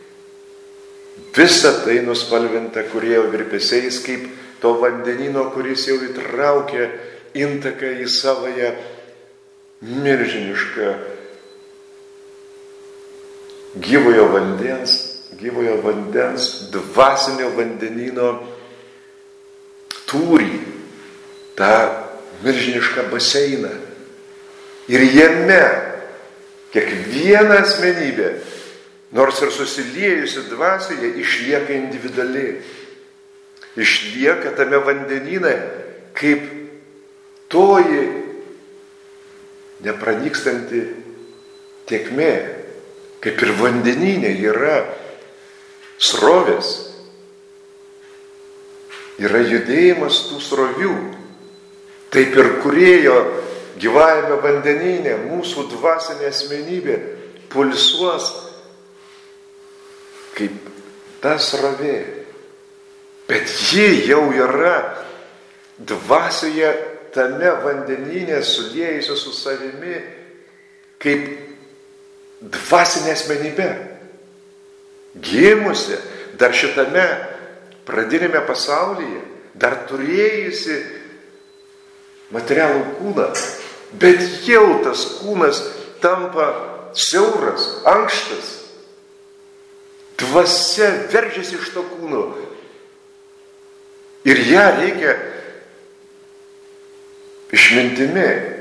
Speaker 1: Visa tai nuspalvinta kūrėjo virpesiais, kaip to vandenino, kuris jau įtraukė intaką į savąją milžinišką gyvojo vandens gyvojo vandens, dvasinio vandenyno tūrį, tą milžinišką baseiną. Ir jame kiekviena asmenybė, nors ir susiliejusi dvasioje, išlieka individuali. Išlieka tame vandenyne kaip toji nepranykstanti tėkmė, kaip ir vandenyne yra srovės, yra judėjimas tų srovių. Taip ir Kūrėjo gyvajame vandenyne mūsų dvasinė asmenybė pulsuos kaip ta srovė. Bet ji jau yra dvasioje tame vandenyne suliejusi su savimi kaip dvasinė asmenybė. Gimusi dar šitame pradinėme pasaulyje, dar turėjusi materialų kūną, bet jau tas kūnas tampa siauras, ankštas. Dvasia veržiasi iš to kūno. Ir ją reikia išmintimi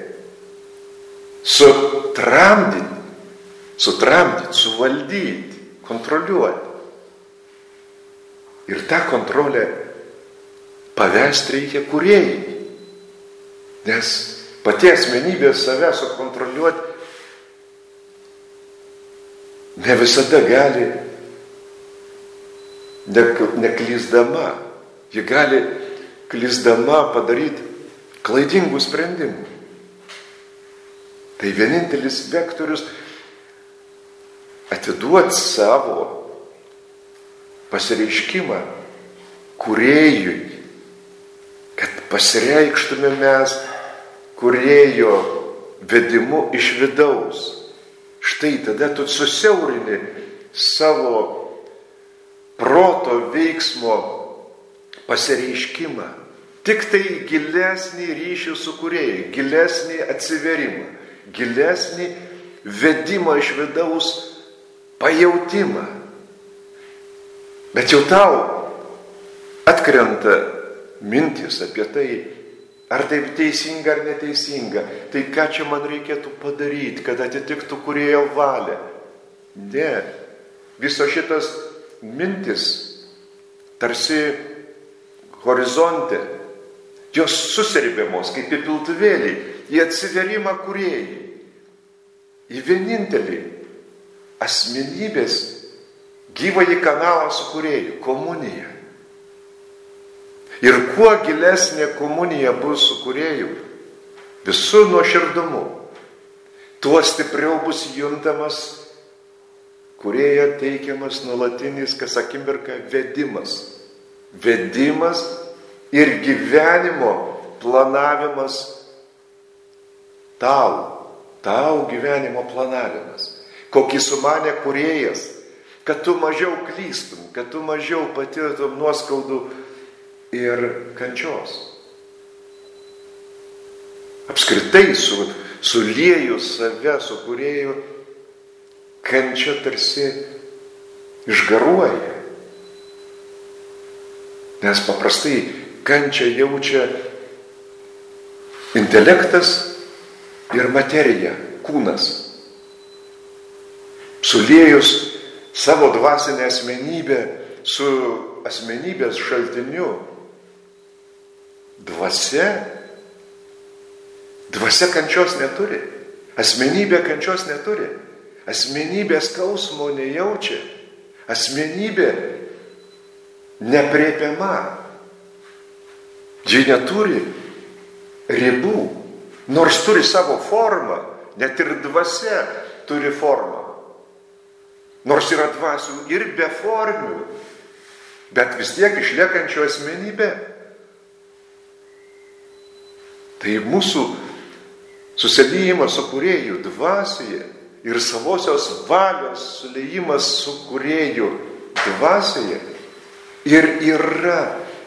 Speaker 1: sutramdyti, sutramdyti, suvaldyti, kontroliuoti. Ir tą kontrolę pavesti reikia Kūrėjai. Nes pati asmenybė save sukontroliuoti ne visada gali neklysdama. Ji gali klysdama padaryti klaidingų sprendimų. Tai vienintelis vektorius atiduoti savo pasireiškimą Kūrėjui, kad pasireikštume mes Kūrėjo vedimu iš vidaus. Štai tada tu susiaurini savo proto veiksmo pasireiškimą. Tik tai gilesnį ryšį su Kūrėju, gilesnį atsiverimą, gilesnį vedimą iš vidaus pajautimą. Bet jau tau atkrenta mintis apie tai, ar taip teisinga ar neteisinga, tai ką čia man reikėtų padaryti, kad atitiktų Kūrėjo valią. Ne, viso šitas mintis tarsi horizonte, jos susirbiamos kaip į piltuvėlį, į atsiverimą Kūrėjai, į vienintelį asmenybės gyvąjį kanalą su Kūrėju, komuniją. Ir kuo gilesnė komunija bus su Kūrėju, visų nuoširdumu, tuo stipriau bus juntamas Kūrėjo teikiamas nuolatinis kas akimirką vedimas. Vedimas ir gyvenimo planavimas tau, tau gyvenimo planavimas. Kokį sumanė Kūrėjas, kad tu mažiau klystum, kad tu mažiau patirtum nuoskaudų ir kančios. Apskritai su, suliejus save su Kūrėju, kančia tarsi išgaruoja. Nes paprastai kančią jaučia intelektas ir materija, kūnas. Suliejus savo dvasinę asmenybę su asmenybės šaltiniu, dvasia, dvasia kančios neturi, asmenybė kančios neturi, asmenybė skausmo nejaučia, asmenybė nepriepiama, ji neturi ribų, nors turi savo formą, net ir dvasia turi formą. Nors yra dvasių ir be formių, bet vis tiek išliekančio asmenybė. Tai mūsų susiliejimas su Kūrėju dvasioje ir savosios valios suliejimas su Kūrėju dvasioje ir yra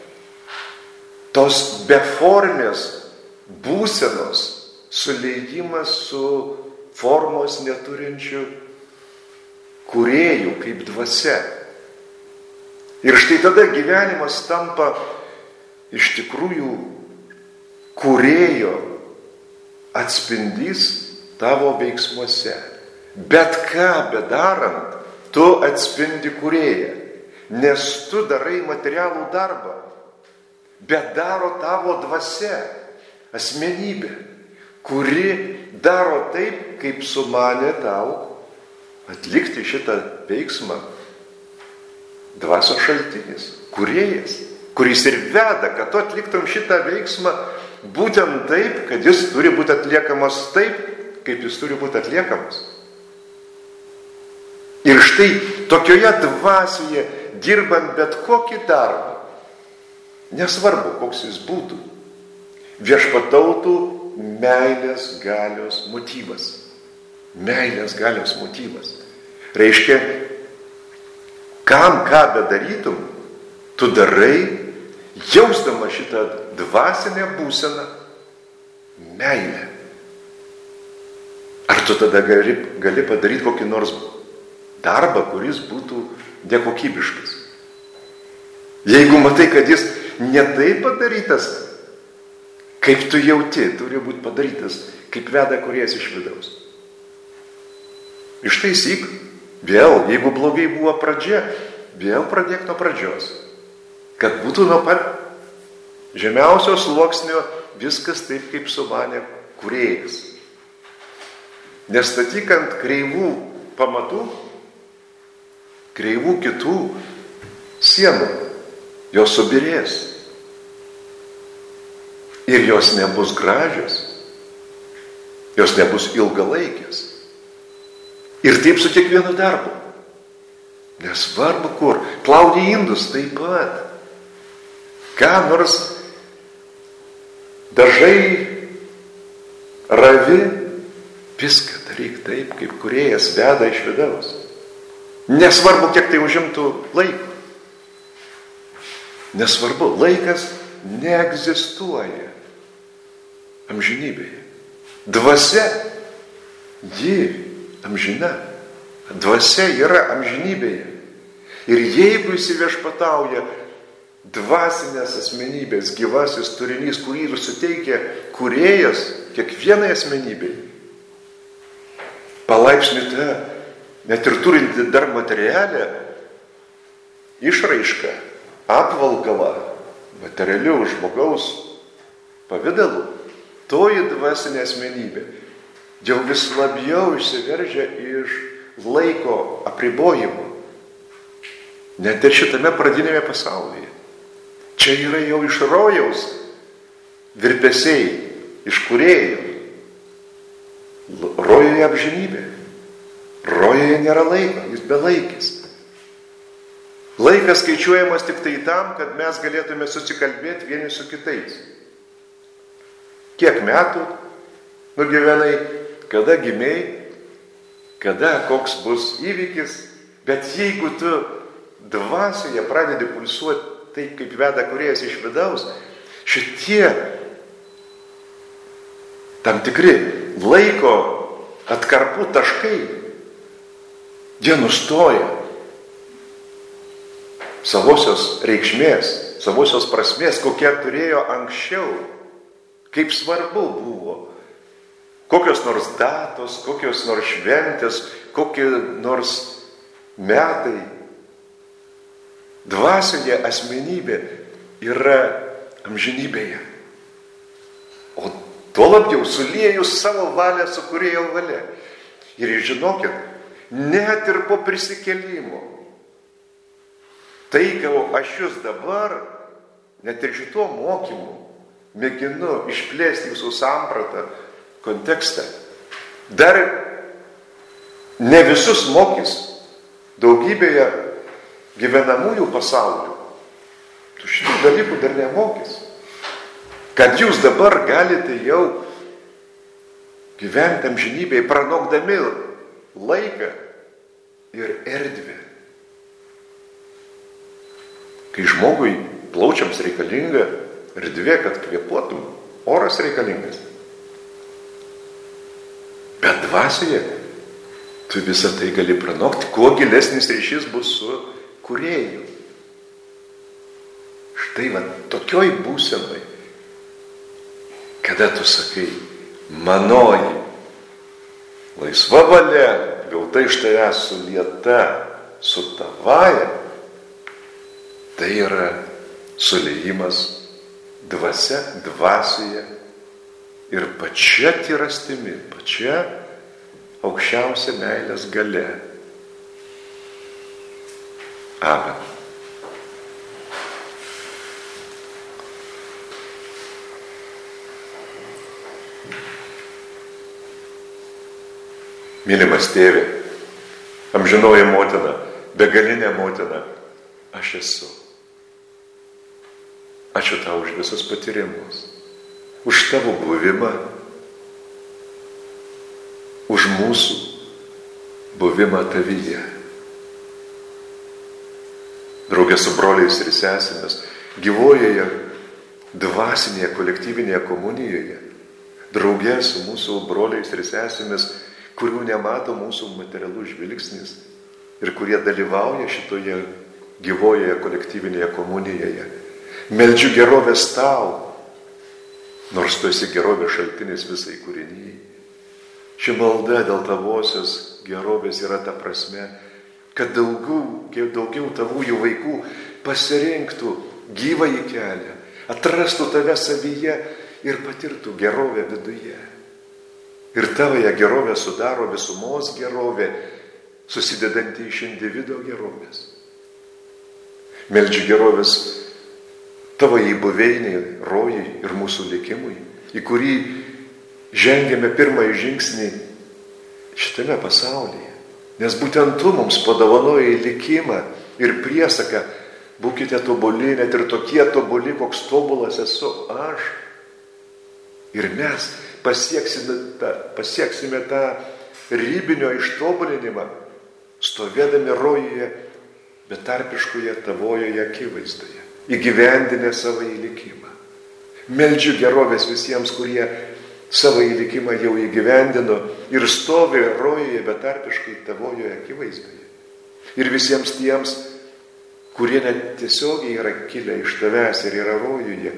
Speaker 1: tos beformės būsenos suliejimas su formos neturinčiu Kūrėju kaip dvasia. Ir štai tada gyvenimas tampa iš tikrųjų kūrėjo atspindys tavo veiksmuose. Bet ką bedarant, tu atspindi kūrėją, nes tu darai materialų darbą, bet daro tavo dvasia, asmenybė, kuri daro taip, kaip sumanė tau atlikti šitą veiksmą. Dvasios šaltinis, kūrėjas, kuris ir veda, kad tu atliktum šitą veiksmą būtent taip, kad jis turi būti atliekamas taip, kaip jis turi būti atliekamas. Ir štai tokioje dvasioje dirbant bet kokį darbą, nesvarbu, koks jis būtų, viešpatautų meilės galios motyvas. Meilės galios motyvas. Reiškia, kam ką bedarytum, tu darai, jausdama šitą dvasinę būseną, meilę. Ar tu tada gali, gali padaryti kokį nors darbą, kuris būtų nekokybiškas? Jeigu matai, kad jis ne taip padarytas, kaip tu jauti, turi būti padarytas, kaip veda kūrėjas iš vidaus. Ištaisyk, vėl, jeigu blogai buvo pradžia, vėl pradėk nuo pradžios. Kad būtų nuo pat žemiausios sluoksnio viskas taip, kaip sumanė kūrėjas. Nestatyk ant kreivų pamatų, kreivų kitų sienų, jos subirės. Ir jos nebus gražios, jos nebus ilgalaikės. Ir taip su kiekvienu darbu. Nesvarbu kur, plauni indus taip pat. Ką nors dažai, ravi, viską daryk taip, kaip kūrėjas veda iš vidaus. Nesvarbu, kiek tai užimtų laiko. Nesvarbu, laikas neegzistuoja amžinybėje. Dvasia, ji amžina. Dvasia yra amžinybėje. Ir jeigu įsiviešpatauja dvasinės asmenybės, gyvasis turinys, kurį suteikia kūrėjas kiekvienai asmenybei, palaipsniui ta, net ir turinti dar materialę išraišką, apvalgalą, materialių žmogaus pavidalu, toji dvasinė asmenybė jau vis labiau išsiveržia iš laiko apribojimų. Net ir šitame pradinėme pasaulyje. Čia yra jau iš rojaus virpesiai, iš kūrėjų. Rojoje amžinybė. Rojoje nėra laiko, jis belaikis. Laikas skaičiuojamas tik tai tam, kad mes galėtume susikalbėti vieni su kitais. Kiek metų nugyvenai, kada gimei, kada koks bus įvykis, bet jeigu tu dvasioje pradedi pulsuoti taip, kaip veda kūrėjas iš vidaus, šitie tam tikri laiko atkarpų taškai, jie nustoja savosios reikšmės, savosios prasmės, kokie turėjo anksčiau, kaip svarbu buvo, kokios nors datos, kokios nors šventės, kokie nors metai. Dvasioje asmenybė yra amžinybėje. O tuo labiau suliejus savo valią su kūrėjo valia. Ir žinokit, net ir po prisikėlimo, tai, ką aš jūs dabar, net ir šituo mokymu, mėginu išplėsti jūsų sampratą, kontekstą. Dar ne visus mokys daugybėje gyvenamųjų pasaulių. Tu šitų dalykų dar nemokys. Kad jūs dabar galite jau gyventi amžinybėje, pranokdami laiką ir erdvę. Kai žmogui plaučiams reikalinga erdvė, kad kvėpuotum, oras reikalingas. Bet dvasioje tu visą tai gali pranokti, kuo gilesnis ryšys bus su kūrėju. tai va tokioj būsenoj, kada tu sakai, manoji, laisva valia, gauta iš tavęs sulieta su tavaja, tai yra suliejimas dvasia, dvasioje ir pačia tyrastimi, pačia aukščiausia meilės galia. Amen. Mylimas tėve, amžinoji motina, begalinė motina, aš esu. Ačiū tau už visus patyrimus, už tavo buvimą, už mūsų buvimą tavyje. Draugė su broliais ir sesėmis, gyvojoje, dvasinėje, kolektyvinėje komunijoje, draugė su mūsų broliais ir sesėmis, kurių nemato mūsų materialus žvilgsnis ir kurie dalyvauja šitoje gyvojoje kolektyvinėje komunijoje. Meldžiu gerovės tau, nors tu esi gerovės šaltinis visai kūrinijai. Ši malda dėl tavosios gerovės yra ta prasme, kad daugiau, daugiau tavųjų vaikų pasirinktų gyvąjį kelią, atrastų tave savyje ir patirtų gerovę viduje. Ir tavoje gerovė sudaro visumos gerovė, susidedantį iš individo gerovės. Meldžiu gerovės tavo įbuveiniai, rojai ir mūsų likimui, į kurį žengėme pirmąjį žingsnį šitame pasaulyje. Nes būtent tu mums padovanojai likimą ir priesaką, būkite tobuli, net ir tokie tobuli, koks tobulas esu aš. Ir mes pasieksime tą, pasieksime tą ribinio ištobulinimą, stovėdami rojuje, betarpiškoje tavojoje akivaizdoje, įgyvendinę savo įlikimą. Meldžiu gerovės visiems, kurie savo įlikimą jau įgyvendino ir stovi rojuje betarpiškai tavojoje akivaizdoje. Ir visiems tiems, kurie net tiesiogiai yra kilę iš tavęs ir yra rojuje.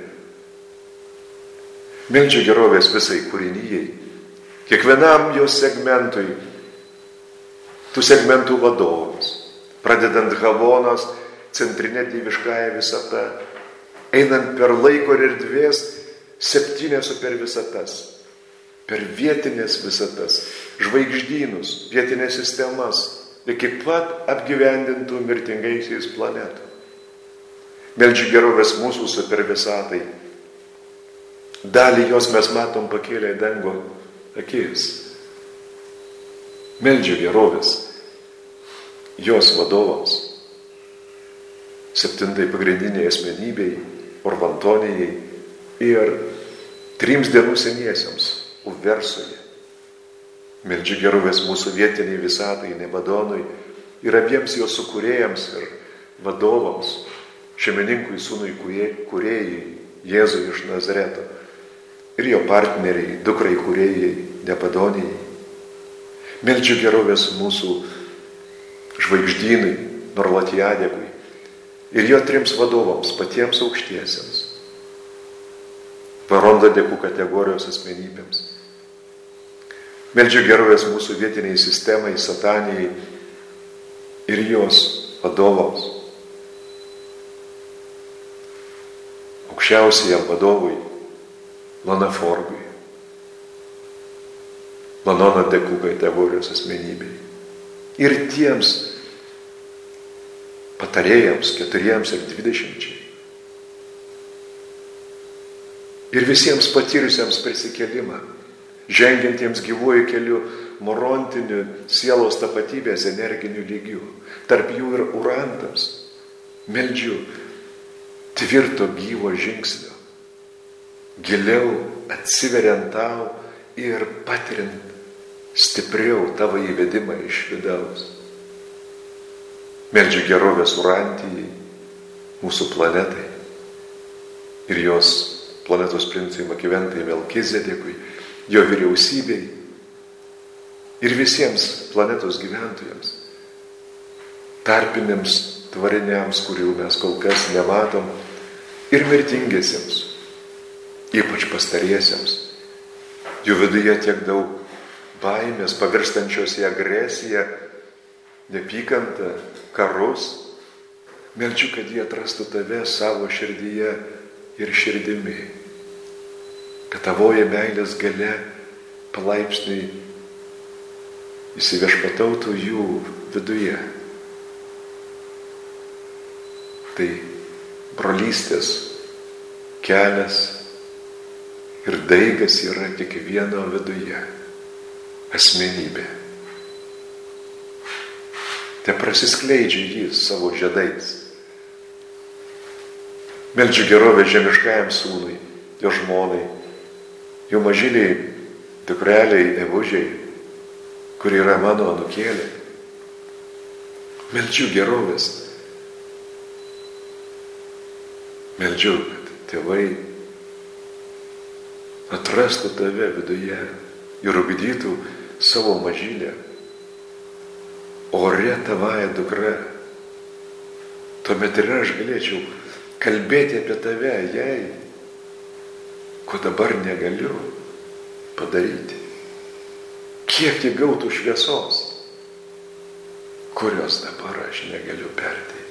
Speaker 1: Meldžiu gerovės visai kūrinijai, kiekvienam jos segmentui, tų segmentų vadovams, pradedant Havonos centrinė dieviškąja visata, einant per laiko ir erdvės septynės super visatas, per vietinės visatas, žvaigždynus, vietinės sistemas, iki pat apgyvendintų mirtingaisiais planetų. Meldžiu gerovės mūsų super visatai. Dalį jos mes matom pakėlę į dangų akis. Meldžiu gerovės jos vadovams, septintai pagrindiniai asmenybei, Orvantonijai ir trims dienų seniesiems Uversoje. Meldžiu gerovės mūsų vietiniai visatai, Nebadonui ir abiems jos sukūrėjams ir vadovams, šeimininkui, sūnui kūrėjai, Jėzui iš Nazareto ir jo partneriai, dukrai kūrėjai, Nebadonijai. Meldžiu gerovės mūsų žvaigždynui, Norlatijadekui ir jo trims vadovams, patiems aukštiesiems, Varondadekų kategorijos asmenybėms. Meldžiu gerovės mūsų vietiniai sistemai, Satanijai ir jos vadovams. Aukščiausiam vadovui Lanaforgui, Lanonadekų kategorijos asmenybei. Ir tiems patarėjams, keturiems ir dvidešimčiai. Ir visiems patyrusiems prisikelimą, žengiantiems gyvuoju keliu morontiniu sielos tapatybės energiniu lygiu, tarp jų ir urantams, meldžiu tvirto gyvo žingsnio, giliau atsiveriant tau ir patiriant stipriau tavo įvedimą iš vidaus. Meldžiu gerovės Urantijai, mūsų planetai ir jos planetos princui Makiventai Melkizedekui, jo vyriausybei ir visiems planetos gyventojams, tarpiniams tvariniams, kurių mes kol kas nematom, ir mirtingiesiems, ypač pastariesiems. Jų viduje tiek daug baimės, pavirstančios į agresiją, nepykantą, karus. Meldžiu, kad jie atrastų tave savo širdyje ir širdimi. Kad tavoje meilės galia palaipsniui įsiviešpatautų jų viduje. Tai brolystės kelias ir daigas yra kiekvieno viduje asmenybė. Te prasiskleidžia jis savo žiedais. Meldžiu gerovę žemiškajam sūnui, jo žmonai, jo mažyliai, dukreliai, evužiai, kur yra mano anūkėlė. Meldžiu gerovės. Meldžiu, kad tėvai atrastų tave viduje ir ugdytų savo mažylę, ore tavąją dukrą. Tuomet ir aš galėčiau kalbėti apie tave, jai, ko dabar negaliu padaryti. Kiek jį gautų šviesos, kurios dabar aš negaliu perteikti.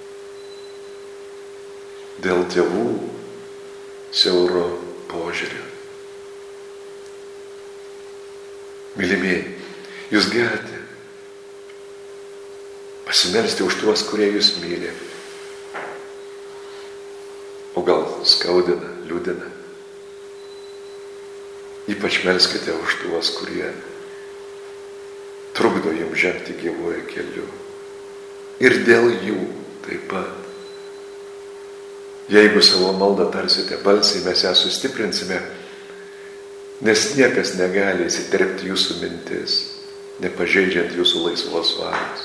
Speaker 1: Dėl tėvų siauro požiūrio. Mylimieji, jūs galite pasimelsti už tuos, kurie jūs myli. O gal skaudina, liūdina. Ypač melskite už tuos, kurie trukdo jums žengti gyvuoju keliu. Ir dėl jų taip pat. Jeigu savo maldą tarsite balsiai, mes ją sustiprinsime, nes niekas negali įsiterpti jūsų mintis, nepažeidžiant jūsų laisvos valios.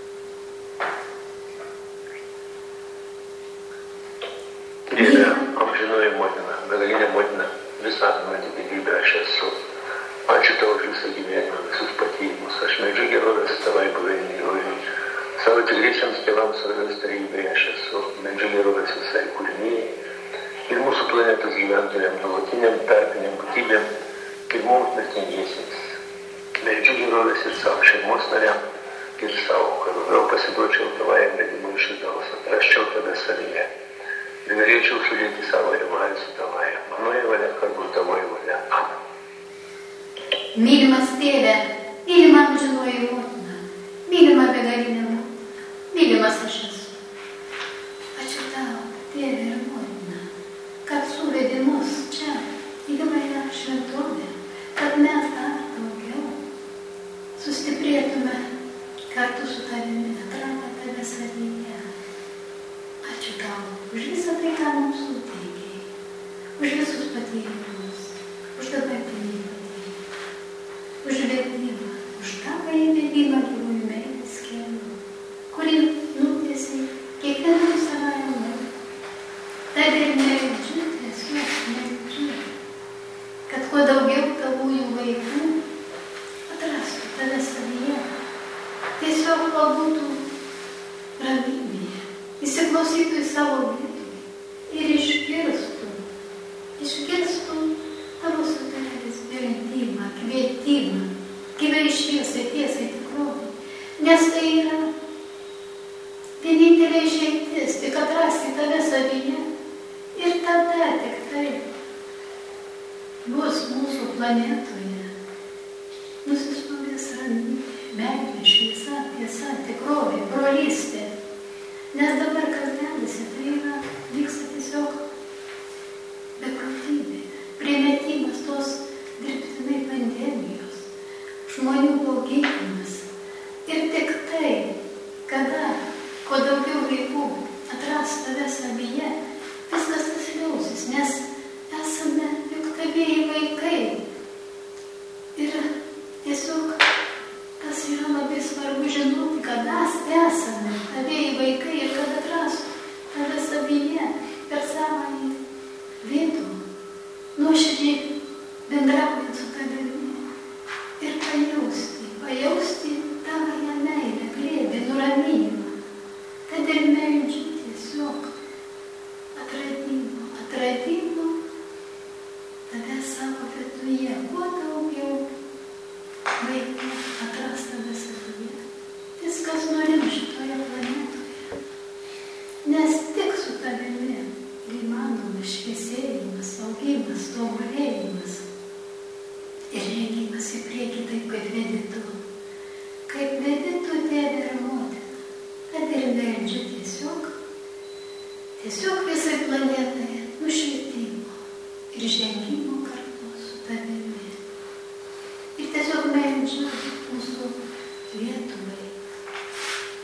Speaker 4: Dieve, amžinoji motina, begalinė motina, visą apimanti didybę aš esu. Ačiū tau už visą gyvenimą, visus patyrimus. Aš meldžiu gerovės tavai buveinį rojui. Savo tikriesiams tėvams savęs tarybėje aš esu. Meldžiu gerovės visai kūrinijai ir mūsų planetos gyventojams, nuolatiniam, tarpiniam būtybėm ir mums mirtingiesiems. Meldžiu gerovės ir savo šeimos nariam ir savo, kad labiau pasiduočiau tavai vedimui iš vidaus, atrasčiau tave savyje. Ir galėčiau sudėti savo evangelį su tavoje. Manoji valia, kad būtų tavoji valia. Amen.
Speaker 2: Mylimas tėve, mylima amžinoji motina, mylima begalinė motina, mylimas aš esu. Ačiū tau, tėve ir motina, kad suvedė mus čia, į gyvąją šventovę, kad mes dar daugiau sustiprėtume kartu su tavimi, atradę tave savyje. Ačiū tau už visą tai, ką mums suteikei, už visus patyrimus, už dabartinį patyrimą, už vedimą, už tavo įvedimą gyvųjų meilės keliu, kurį nutiesi kiekvienam savajam laikui. Tad ir meldžiu, tiesiog meldžiu, kad kuo daugiau tavųjų vaikų atrastų tave savyje, tiesiog pabūtų ramybėje, įsiklausytų į savo vidų ir išgirstų, išgirstų tavo sutarės vertimą, kvietimą, gyvai šviesai, tiesai, tikrovai. Nes tai yra vienintelė išeitis, tik atrasti tave savyje ir tada tik tai bus mūsų planetoje nusistovės ramybė, meilė, šviesa, tiesa, tikrovė, brolystė. Nes dabar, kas dedasi, tai yra, vyksta tiesiog beprotybė, primetimas tos dirbtinai pandemijos, žmonių bauginimas. Ir tik tai, kada, kuo daugiau vaikų atras tave savyje, viskas tas liausis, nes esame juk tavieji vaikai. Ir tiesiog tas yra labai svarbu žinoti, kad mes esame tavieji vaikai ir kad atrastų tave savyje per savąjį vidų, nuoširdžiai bendraujant su tavimi ir pajausti, pajausti tavąją meilę, glėbį, nuraminimą. Tad ir meldžiu tiesiog atradimą.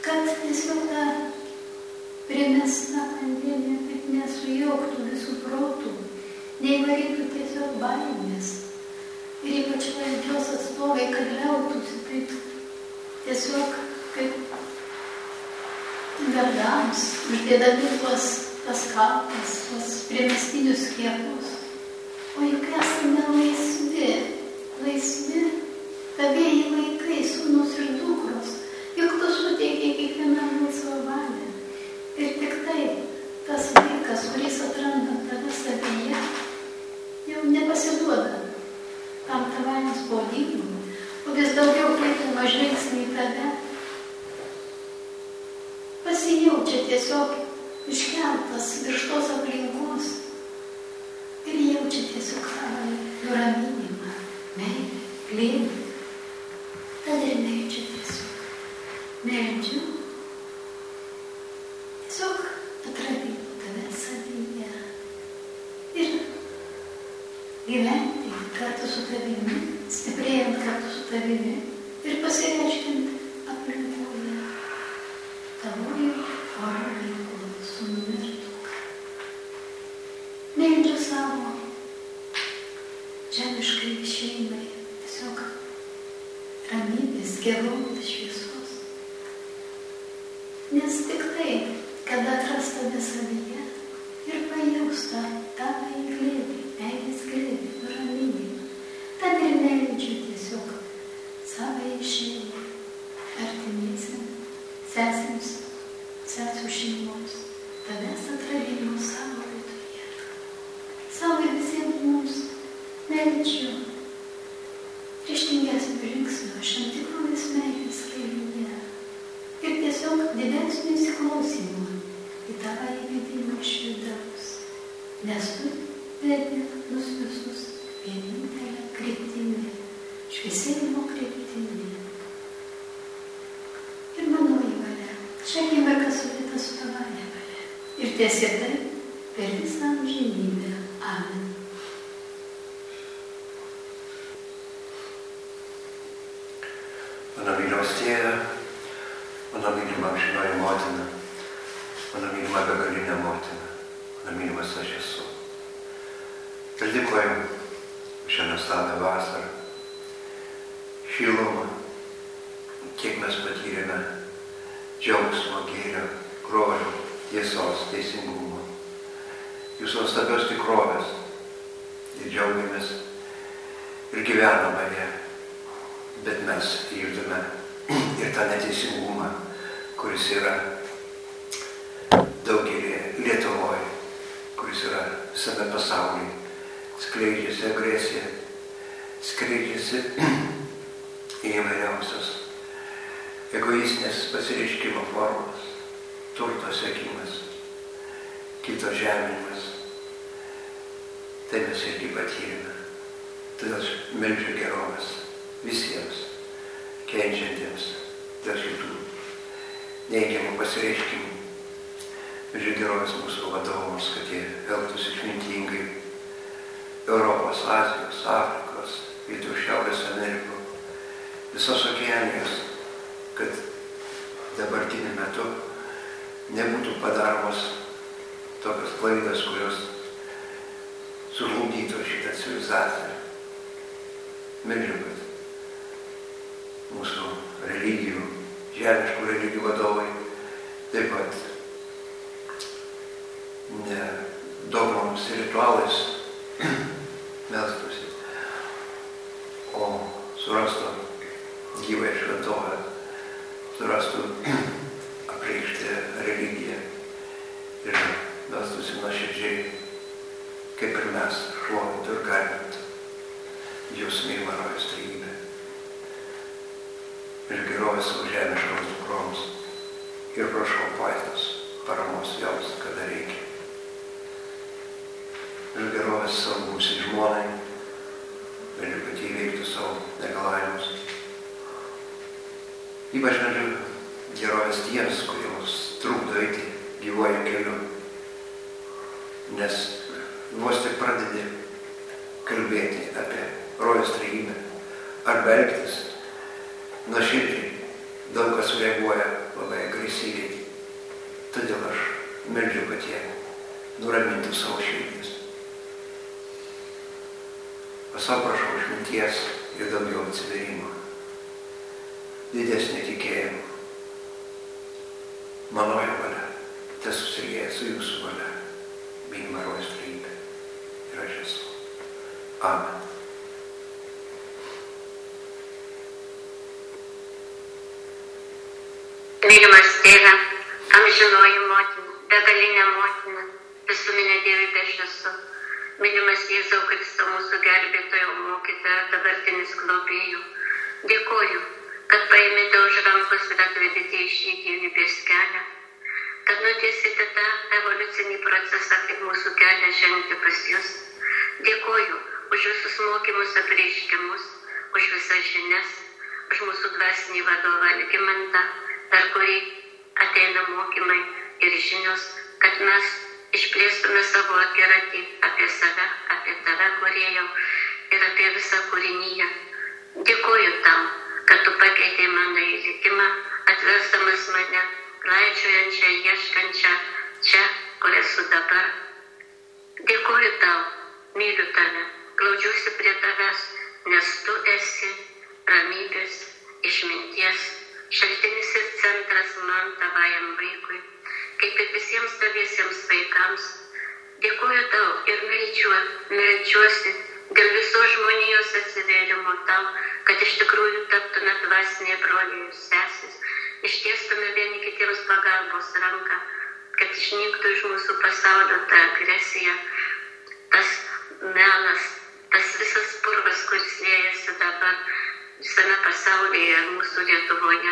Speaker 2: kad tiesiog ta primesta pandemija, kad nesujauktų visų protų, neįvarytų tiesiog baimės. Ir ypač valdžios atstovai, kad liautųsi taip tiesiog kaip gardams, uždėdami tuos paskaltas, tuos primestinius skiepus. O juk esame laisvi, laisvi, tavieji vaikai, sūnus ir dukros, juk tu suteikiai kiekvienam laisvą valią. Ir tik tai tas vaikas, kuris atranda tave savyje, jau nepasiduoda tam tavajam spaudimui, o vis daugiau kreipimo žvilgsnį į tave, pasijaučia tiesiog iškeltas virš tos aplinkos ir jaučia tiesiog savo nuraminimą, meilę, glėbį. Tad ir meldžiu tiesiog. Meldžiu. Tiesiog atradimų tave savyje. Ir gyventi kartu su tavimi, stiprėjant kartu su tavimi ir pasireiškiant aplinkoje. Tavoji oro veikla sūnumi ir dukra. Meldžiu savo žemiškai šeimai tiesiog ramybės, gerovės, šviesos. Nes tik tai, kada atras tave savyje ir pajaus tą tavąjį glėbį, meilės glėbį, nuraminimą, tad ir meldžiu tiesiog savai šeimai, artimiesiems, sesėms, sesų šeimos, tavęs atradimo savo viduje. Savo ir visiems mums meldžiu ryžtingesnio žingsnio šventikrovės meilės kelyje ir tiesiog didesnio įsiklausimo į tavąjį vedimą iš vidaus, nes tu vedi mus visus vienintelę kryptimį, šviesėjimo kryptimį. Ir manoji valia, šią akimirką suvita su tavąja valia. Ir tiesiai tai per visą amžinybę. Amen.
Speaker 13: Mano mylimas tėve, mano mylima amžinoji motina, mano mylima begalinė motina, mano mylimas aš esu. Ir dėkoju šią nuostabią vasarą, šilumą, kiek mes patyrėme džiaugsmo, gėrio, grožio, tiesos, teisingumo, jūsų nuostabios tikrovės. Ir džiaugiamės ir gyvename ją, bet mes judame ir tą neteisingumą, kuris yra daugelį Lietuvoje, kuris yra visame pasaulyje, skleidžiasi agresija, skleidžiasi įvairiausios egoistinės pasireiškimo formas, turto siekimas, kito žeminimas. Tai mes irgi patyrėme. Todėl aš meldžiu gerovės visiems kenčiantiems dėl šitų neigiamų pasireiškimų. Meldžiu gerovės mūsų vadovams, kad jie elgtųsi išmintingai Europos, Azijos, Afrikos, Rytų Šiaurės Amerikos, visos okeanijos, kad dabartiniu metu nebūtų padaromos tokios klaidos, kurios sužlugdytų šitą civilizaciją. Meldžiu, kad mūsų religijų, žemiškų religijų vadovai taip pat ne dogmoms ir ritualais melstųsi, o surastų gyvąją šventovę, surastų apreikštą religiją ir melstųsi nuoširdžiai, kaip ir mes, šlovintų ir garbintų Jūsų mylimą Rojos Trejybę. Ir gerovės savo žemiškoms dukroms ir prašau paistos paramos joms, kada reikia. Ir gerovės savo būsiai žmonai, meldžiu, kad jie įveiktų savo negalavimus. Ypač meldžiu gerovės tiems, kurie mus trukdo eiti gyvuoju keliu, nes vos tik pradedi kalbėti apie Rojos Trejybę arba elgtis nuoširdžiai, daug kas reaguoja labai agresyviai. Todėl aš meldžiu, kad jie nuramintų savo širdis. O savo prašau išminties ir daugiau atsiverimo, didesnio tikėjimo. Manoji valia, tas susilieja su jūsų valia, mylima Rojaus trejybė. Ir aš esu. Amen.
Speaker 9: Mylimas Tėve, amžinoji motina, begalinė motina, visuminė dievybė aš esu. Mylimas Jėzau Kristau, mūsų gelbėtojo, mokytojo, dabartinis globėjų. Dėkoju, kad paėmėte už rankos ir atvedėte į šį gyvybės kelią, kad nutiesite tą evoliucinį procesą, kaip mūsų kelią žengti pas Jūs. Dėkoju už visus mokymus apreiškimus, už visas žinias, už mūsų dvasinį vadovą Algimantą, per kurį ateina mokymai ir žinios, kad mes išplėstume savo akiratį apie save, apie Tave, Kūrėjau, ir apie visą kūrinyje. Dėkoju Tau, kad Tu pakeitei mano į likimą, atversdamas mane, klaidžiojančią, ieškančią čia, kur esu dabar. Dėkoju Tau, myliu Tave, glaudžiuosi prie Tavęs, nes Tu esi ramybės, išminties, šaltinis ir centras man, tavajam vaikui, kaip ir visiems taviesiems vaikams. Dėkuoju Tau ir meldžiu, meldžiuosi dėl visos žmonijos atsivėrimo Tau, kad iš tikrųjų taptume dvasiniai broliai ir sesės, ištiestume vieni kitiems pagalbos ranką, kad išnyktų iš mūsų pasaulio ta agresija, tas melas, tas visas purvas, kuris liejasi dabar visame pasaulyje ir mūsų Lietuvoje.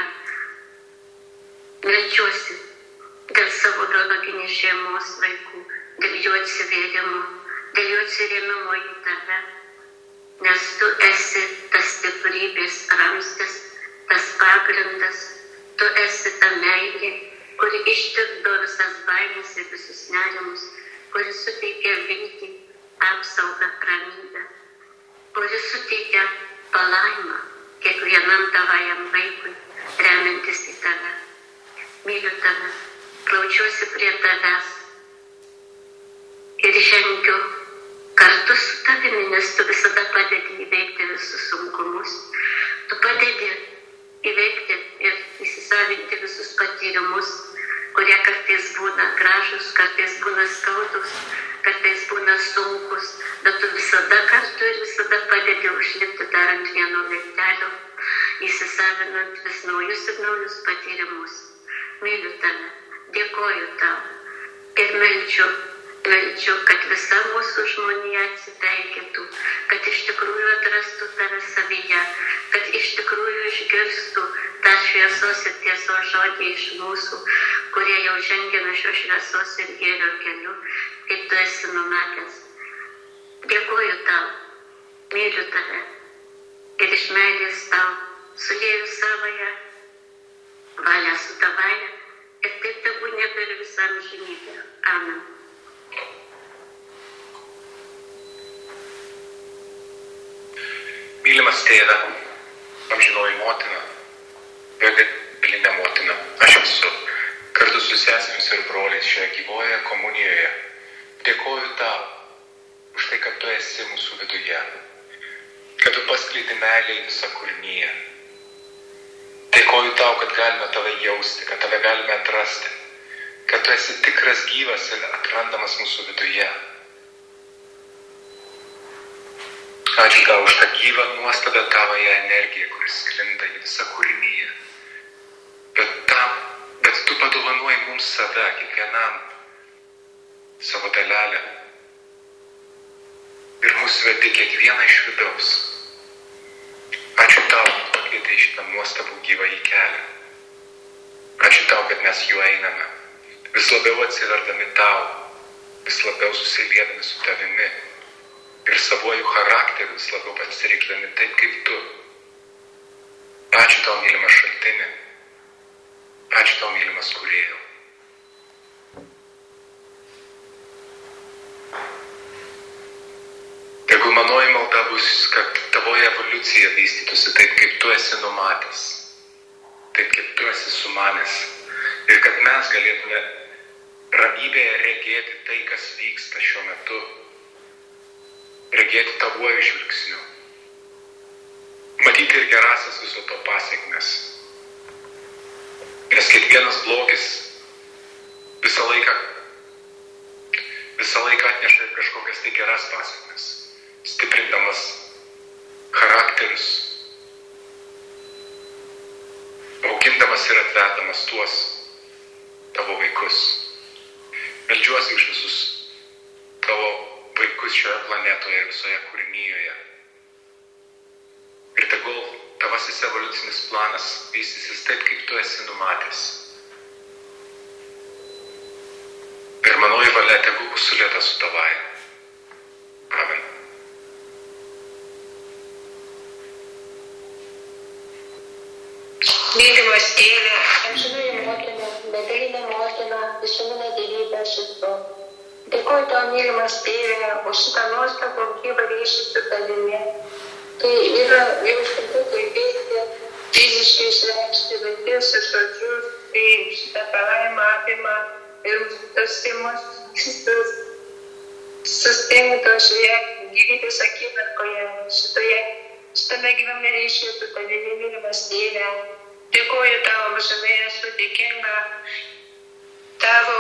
Speaker 9: Meldžiuosi dėl savo biologinės šeimos vaikų, dėl jų atsivėrimo, dėl jų atsirėmimo į Tave, nes Tu esi tas stiprybės ramstis, tas pagrindas, Tu esi ta meilė, kuri ištirpdo visas baimės ir visus nerimus, kuri suteikia viltį, apsaugą, ramybę, kuri suteikia palaimą kiekvienam tavajam vaikui, remiantis į Tave. Myliu Tave, glaudžiuosi prie Tavęs ir žengiu kartu su Tavimi, nes Tu visada padedi įveikti visus sunkumus. Tu padedi įveikti ir įsisavinti visus patyrimus, kurie kartais būna gražus, kartais būna skaudus, kartais būna sunkus, bet Tu visada kartu ir visada padedi užlipti dar ant vieno laiptelio, įsisavinant vis naujus ir naujus patyrimus. Myliu Tave, dėkoju Tau ir meldžiu, meldžiu, kad visa mūsų žmonija atsitaikytų, kad iš tikrųjų atrastų Tave savyje, kad iš tikrųjų išgirstų tą šviesos ir tiesos žodį iš mūsų, kurie jau žengiame šio šviesos ir gėrio keliu, kaip Tu esi numatęs. Dėkoju Tau, myliu Tave ir iš meilės Tau sulieju savąją valią su Tavąja ir taip tebūnie per visą amžinybę. Amen.
Speaker 7: Mylimas Tėve, amžinoji motina, begalinė motina, aš esu kartu su sesėmis ir broliais šioje gyvoje komunijoje. Dėkoju Tau už tai, kad Tu esi mūsų viduje, kad Tu paskleidi meilę į visą kūrinyje. Dėkoju Tau, kad galime Tave jausti, kad Tave galime atrasti, kad Tu esi tikras, gyvas ir atrandamas mūsų viduje. Ačiū Tau už tą gyvą, nuostabią Tavąją energiją, kuris sklinda į visą kūrinyje. Bet, tam, bet Tu padovanuoji mums save, kiekvienam savo dalelę. Ir mus vedi kiekvieną iš vidaus. Ačiū Tau, kad pakvietei šitą nuostabų gyvąjį kelią. Ačiū Tau, kad mes juo einame, vis labiau atsiverdami Tau, vis labiau susiliedami su Tavimi ir savuoju charakteriu vis labiau pasireikšdami taip kaip Tu. Ačiū Tau, mylimas šaltini. Ačiū Tau, mylimas Kūrėjau. Tegu manoji malda bus, kad Tavoji evoliucija vystytųsi taip, kaip Tu esi numatęs, taip kaip esi sumanęs ir kad mes galėtume ramybėje regėti tai, kas vyksta šiuo metu, regėti tavuoju žvilgsniu, matyti ir gerasias viso to pasiekmes. Nes kiekvienas blogis visą laiką, visą laiką atneša ir kažkokias tai geras pasiekmes, stiprindamas charakterius, augindamas ir atvedamas tuos tavo vaikus. Meldžiuosi už visus tavo vaikus šioje planetoje ir visoje kūrinyjoje. Ir tegul tavasis evoliucinis planas vystysis taip, kaip tu esi numatęs. Ir manoji valia tegul bus sulieta su tavai. Amen.
Speaker 9: Mylimas tėve, amžinoji motina, begalinė motina, visuminė dievybė aš esu. Dėkoju tau, mylimas tėve, už šitą nuostabų gyvą ryšį su tavimi. Tai yra jau sunku kalbėti, fiziškai išreikšti vilties ir žodžius, tai šitą palaimą apima ir tas tėmus sustingto šioje gyvybės akimirkoje, šitoje, šitame gyvame ryšyje su tavimi, mylimas tėve. Dėkoju tau, amžinai esu dėkinga tavo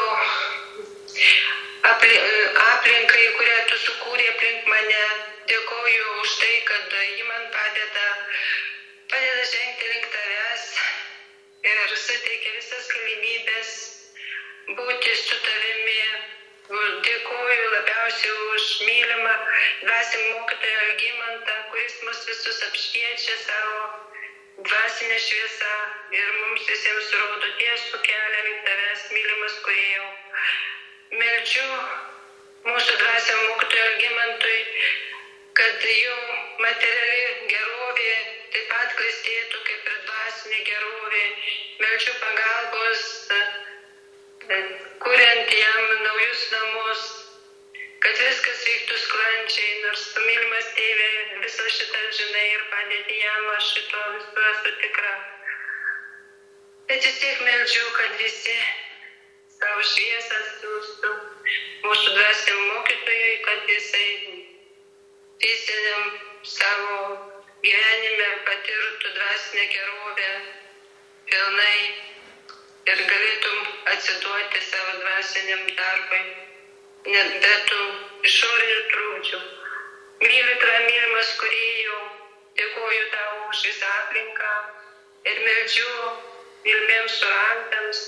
Speaker 9: aplinkai, kurią tu sukūrė aplink mane. Dėkoju už tai, kad ji man padeda, padeda žengti link tavęs ir suteikia visas galimybės būti su tavimi. Dėkoju labiausiai už mylimą dvasinį mokytoją Algimantą, kuris mus visus apšviečia savo dvasinė šviesa ir mums visiems rodo tiesų kelią link tavęs, mylimas kūrėjau. Meldžiu mūsų dvasiam mokytojui Algimantui, kad jo materiali gerovė taip pat klestėtų kaip ir dvasinė gerovė. Meldžiu pagalbos, kuriant jam naujus namus, kad viskas vyktų sklandžiai, nors tu, mylimas tėve, visą šitą žinai ir padėti jam, aš šito visu esu tikra. Bet vis tiek meldžiu, kad visi savo šviesą siūstų mūsų dvasiam mokytojui, kad jisai fiziniam savo gyvenime patirtų dvasinę gerovę pilnai ir galėtum atsiduoti savo dvasiniam darbui, net be tų išorinių trūkdžių. Myliu tave, mylimas kūrėjau, dėkoju tau už visą aplinką ir meldžiu mylimiems surantams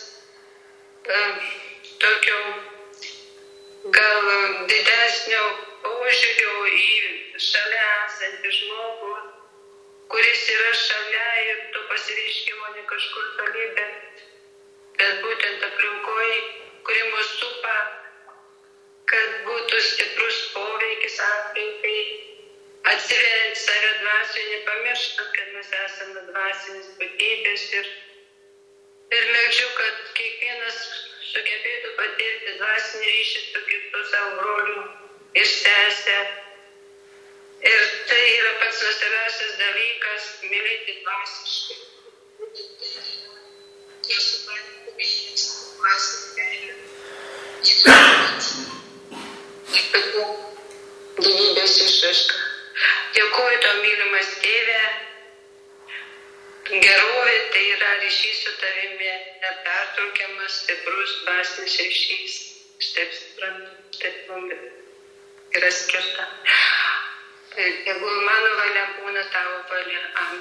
Speaker 9: tokio gal didesnio požiūrio į šalia esantį žmogų, kuris yra šalia ir to pasireiškimo ne kažkur toli, bet, bet būtent aplinkoj, kuri mus supa, kad būtų stiprus poveikis aplinkai, atsiveriant save dvasiui, nepamirštant, kad mes esame dvasinis būtybės ir, ir meldžiu, kad kiekvienas sugebėtų patirti dvasinį ryšį su kitu savo broliu ir sesę. Ir tai yra pats nuostabiausias dalykas - mylėti dvasiškai. Gyvybės išraiška. Dėkoju tau, mylimas tėve. Gerovė tai yra ryšys su tavimi, nepertraukiamas, stiprus dvasinis ryšys. Štaip suprantu, štaip mums yra skirta. Tegul mano valia būna tavo valia. Amen.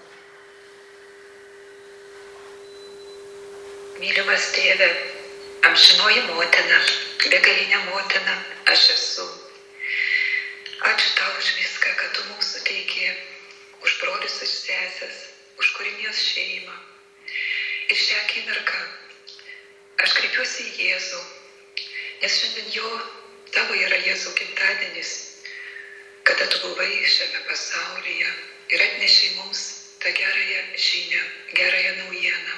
Speaker 11: Mylimas tėve, amžinoji motina, begalinė motina, aš esu. Ačiū tau už viską, kad tu mums suteikė, už brolius ir sesės, už kūrinijos šeimą. Ir šią akimirką aš kreipiuosi į Jėzų, nes šiandien jo tavo yra Jėzų gimtadienis, kada tu buvai šiame pasaulyje ir atnešei mums tą gerąją žinią, gerąją naujieną.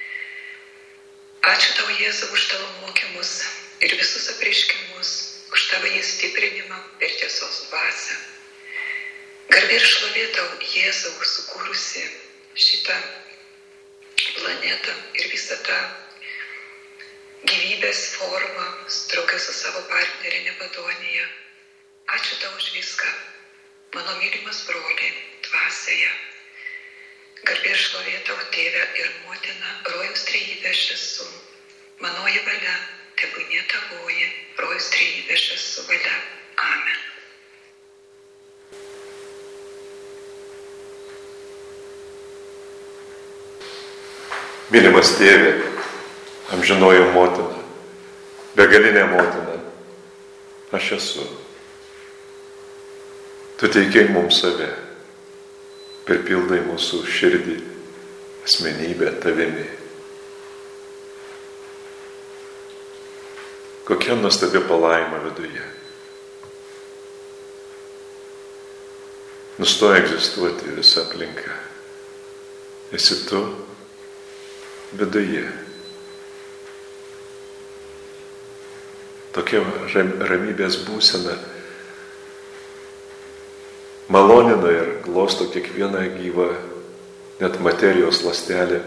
Speaker 11: Ačiū tau, Jėzau, už tavo mokymus ir visus apreiškimus, už tavo įstiprinimą per tiesos dvasią. Garbė ir šlovė tau, Jėzau, sukūrusi šitą planetą ir visą tą gyvybės formą, drauge su savo partnerė Nebadonija. Ačiū tau už viską, mano mylimas broli, dvasioje. Garbė ir šlovė tau, tėve ir motina, rojaus trejybė aš esu. Manoji valia, tebūnie tavoji, rojaus trejybė aš esu valia. Amen.
Speaker 1: Mylimas tėve, amžinoji motina, begalinė motina, aš esu. Tu teikei mums save, perpildai mūsų širdį, asmenybę tavimi. Kokia nuostabi palaima viduje. Nustoja egzistuoti visa aplinka. Esi tu viduje. Tokia ramybės būsena malonina ir glosto kiekvieną gyvą, net materijos ląstelę.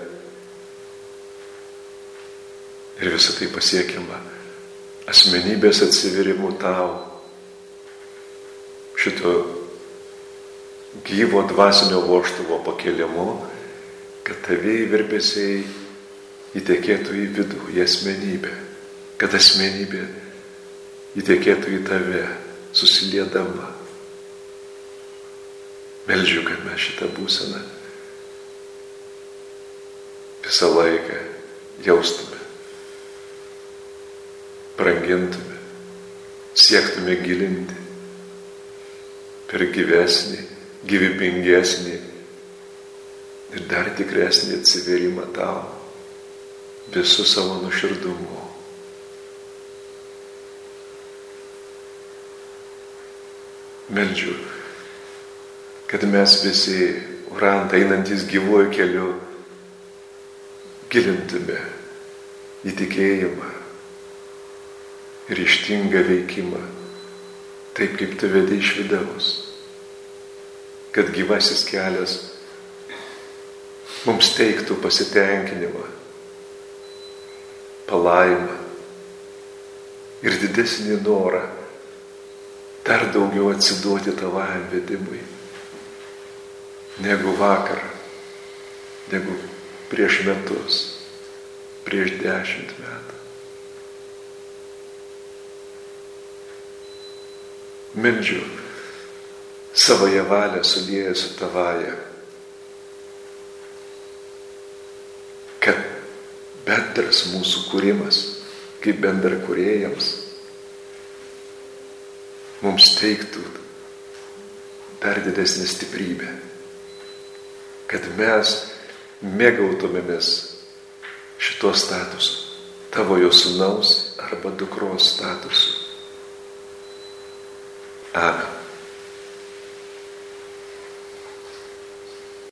Speaker 1: Ir visą tai pasiekiama asmenybės atsivėrimu tau, šito gyvo dvasinio vožtuvo pakėlimu, kad tavieji virpesiai įtekėtų į vidų, į asmenybę, kad asmenybė įtekėtų į tave, susiliedama. Meldžiu, kad mes šitą būseną visą laiką jaustume, brangintume, siektume gilinti per gyvesnį, gyvybingesnį ir dar tikresnį atsivėrimą tau visų savo nuoširdumu. Meldžiu, kad mes visi urantą einantis gyvuoju keliu gilintume į tikėjimą ir ryžtingą veikimą, taip kaip tu vedi iš vidaus, kad gyvasis kelias mums teiktų pasitenkinimą, palaimą ir didesnį norą dar daugiau atsiduoti tavajam vedimui, negu vakar, negu prieš metus, prieš dešimt metų. Meldžiu, savoje valią sulieja su tavaja, kad bendras mūsų kūrimas, kaip bendra kūrėjams, mums teiktų dar didesnę stiprybę, kad mes mėgautumėmės šito statusu, tavojo sūnaus arba dukros statusu. Amen.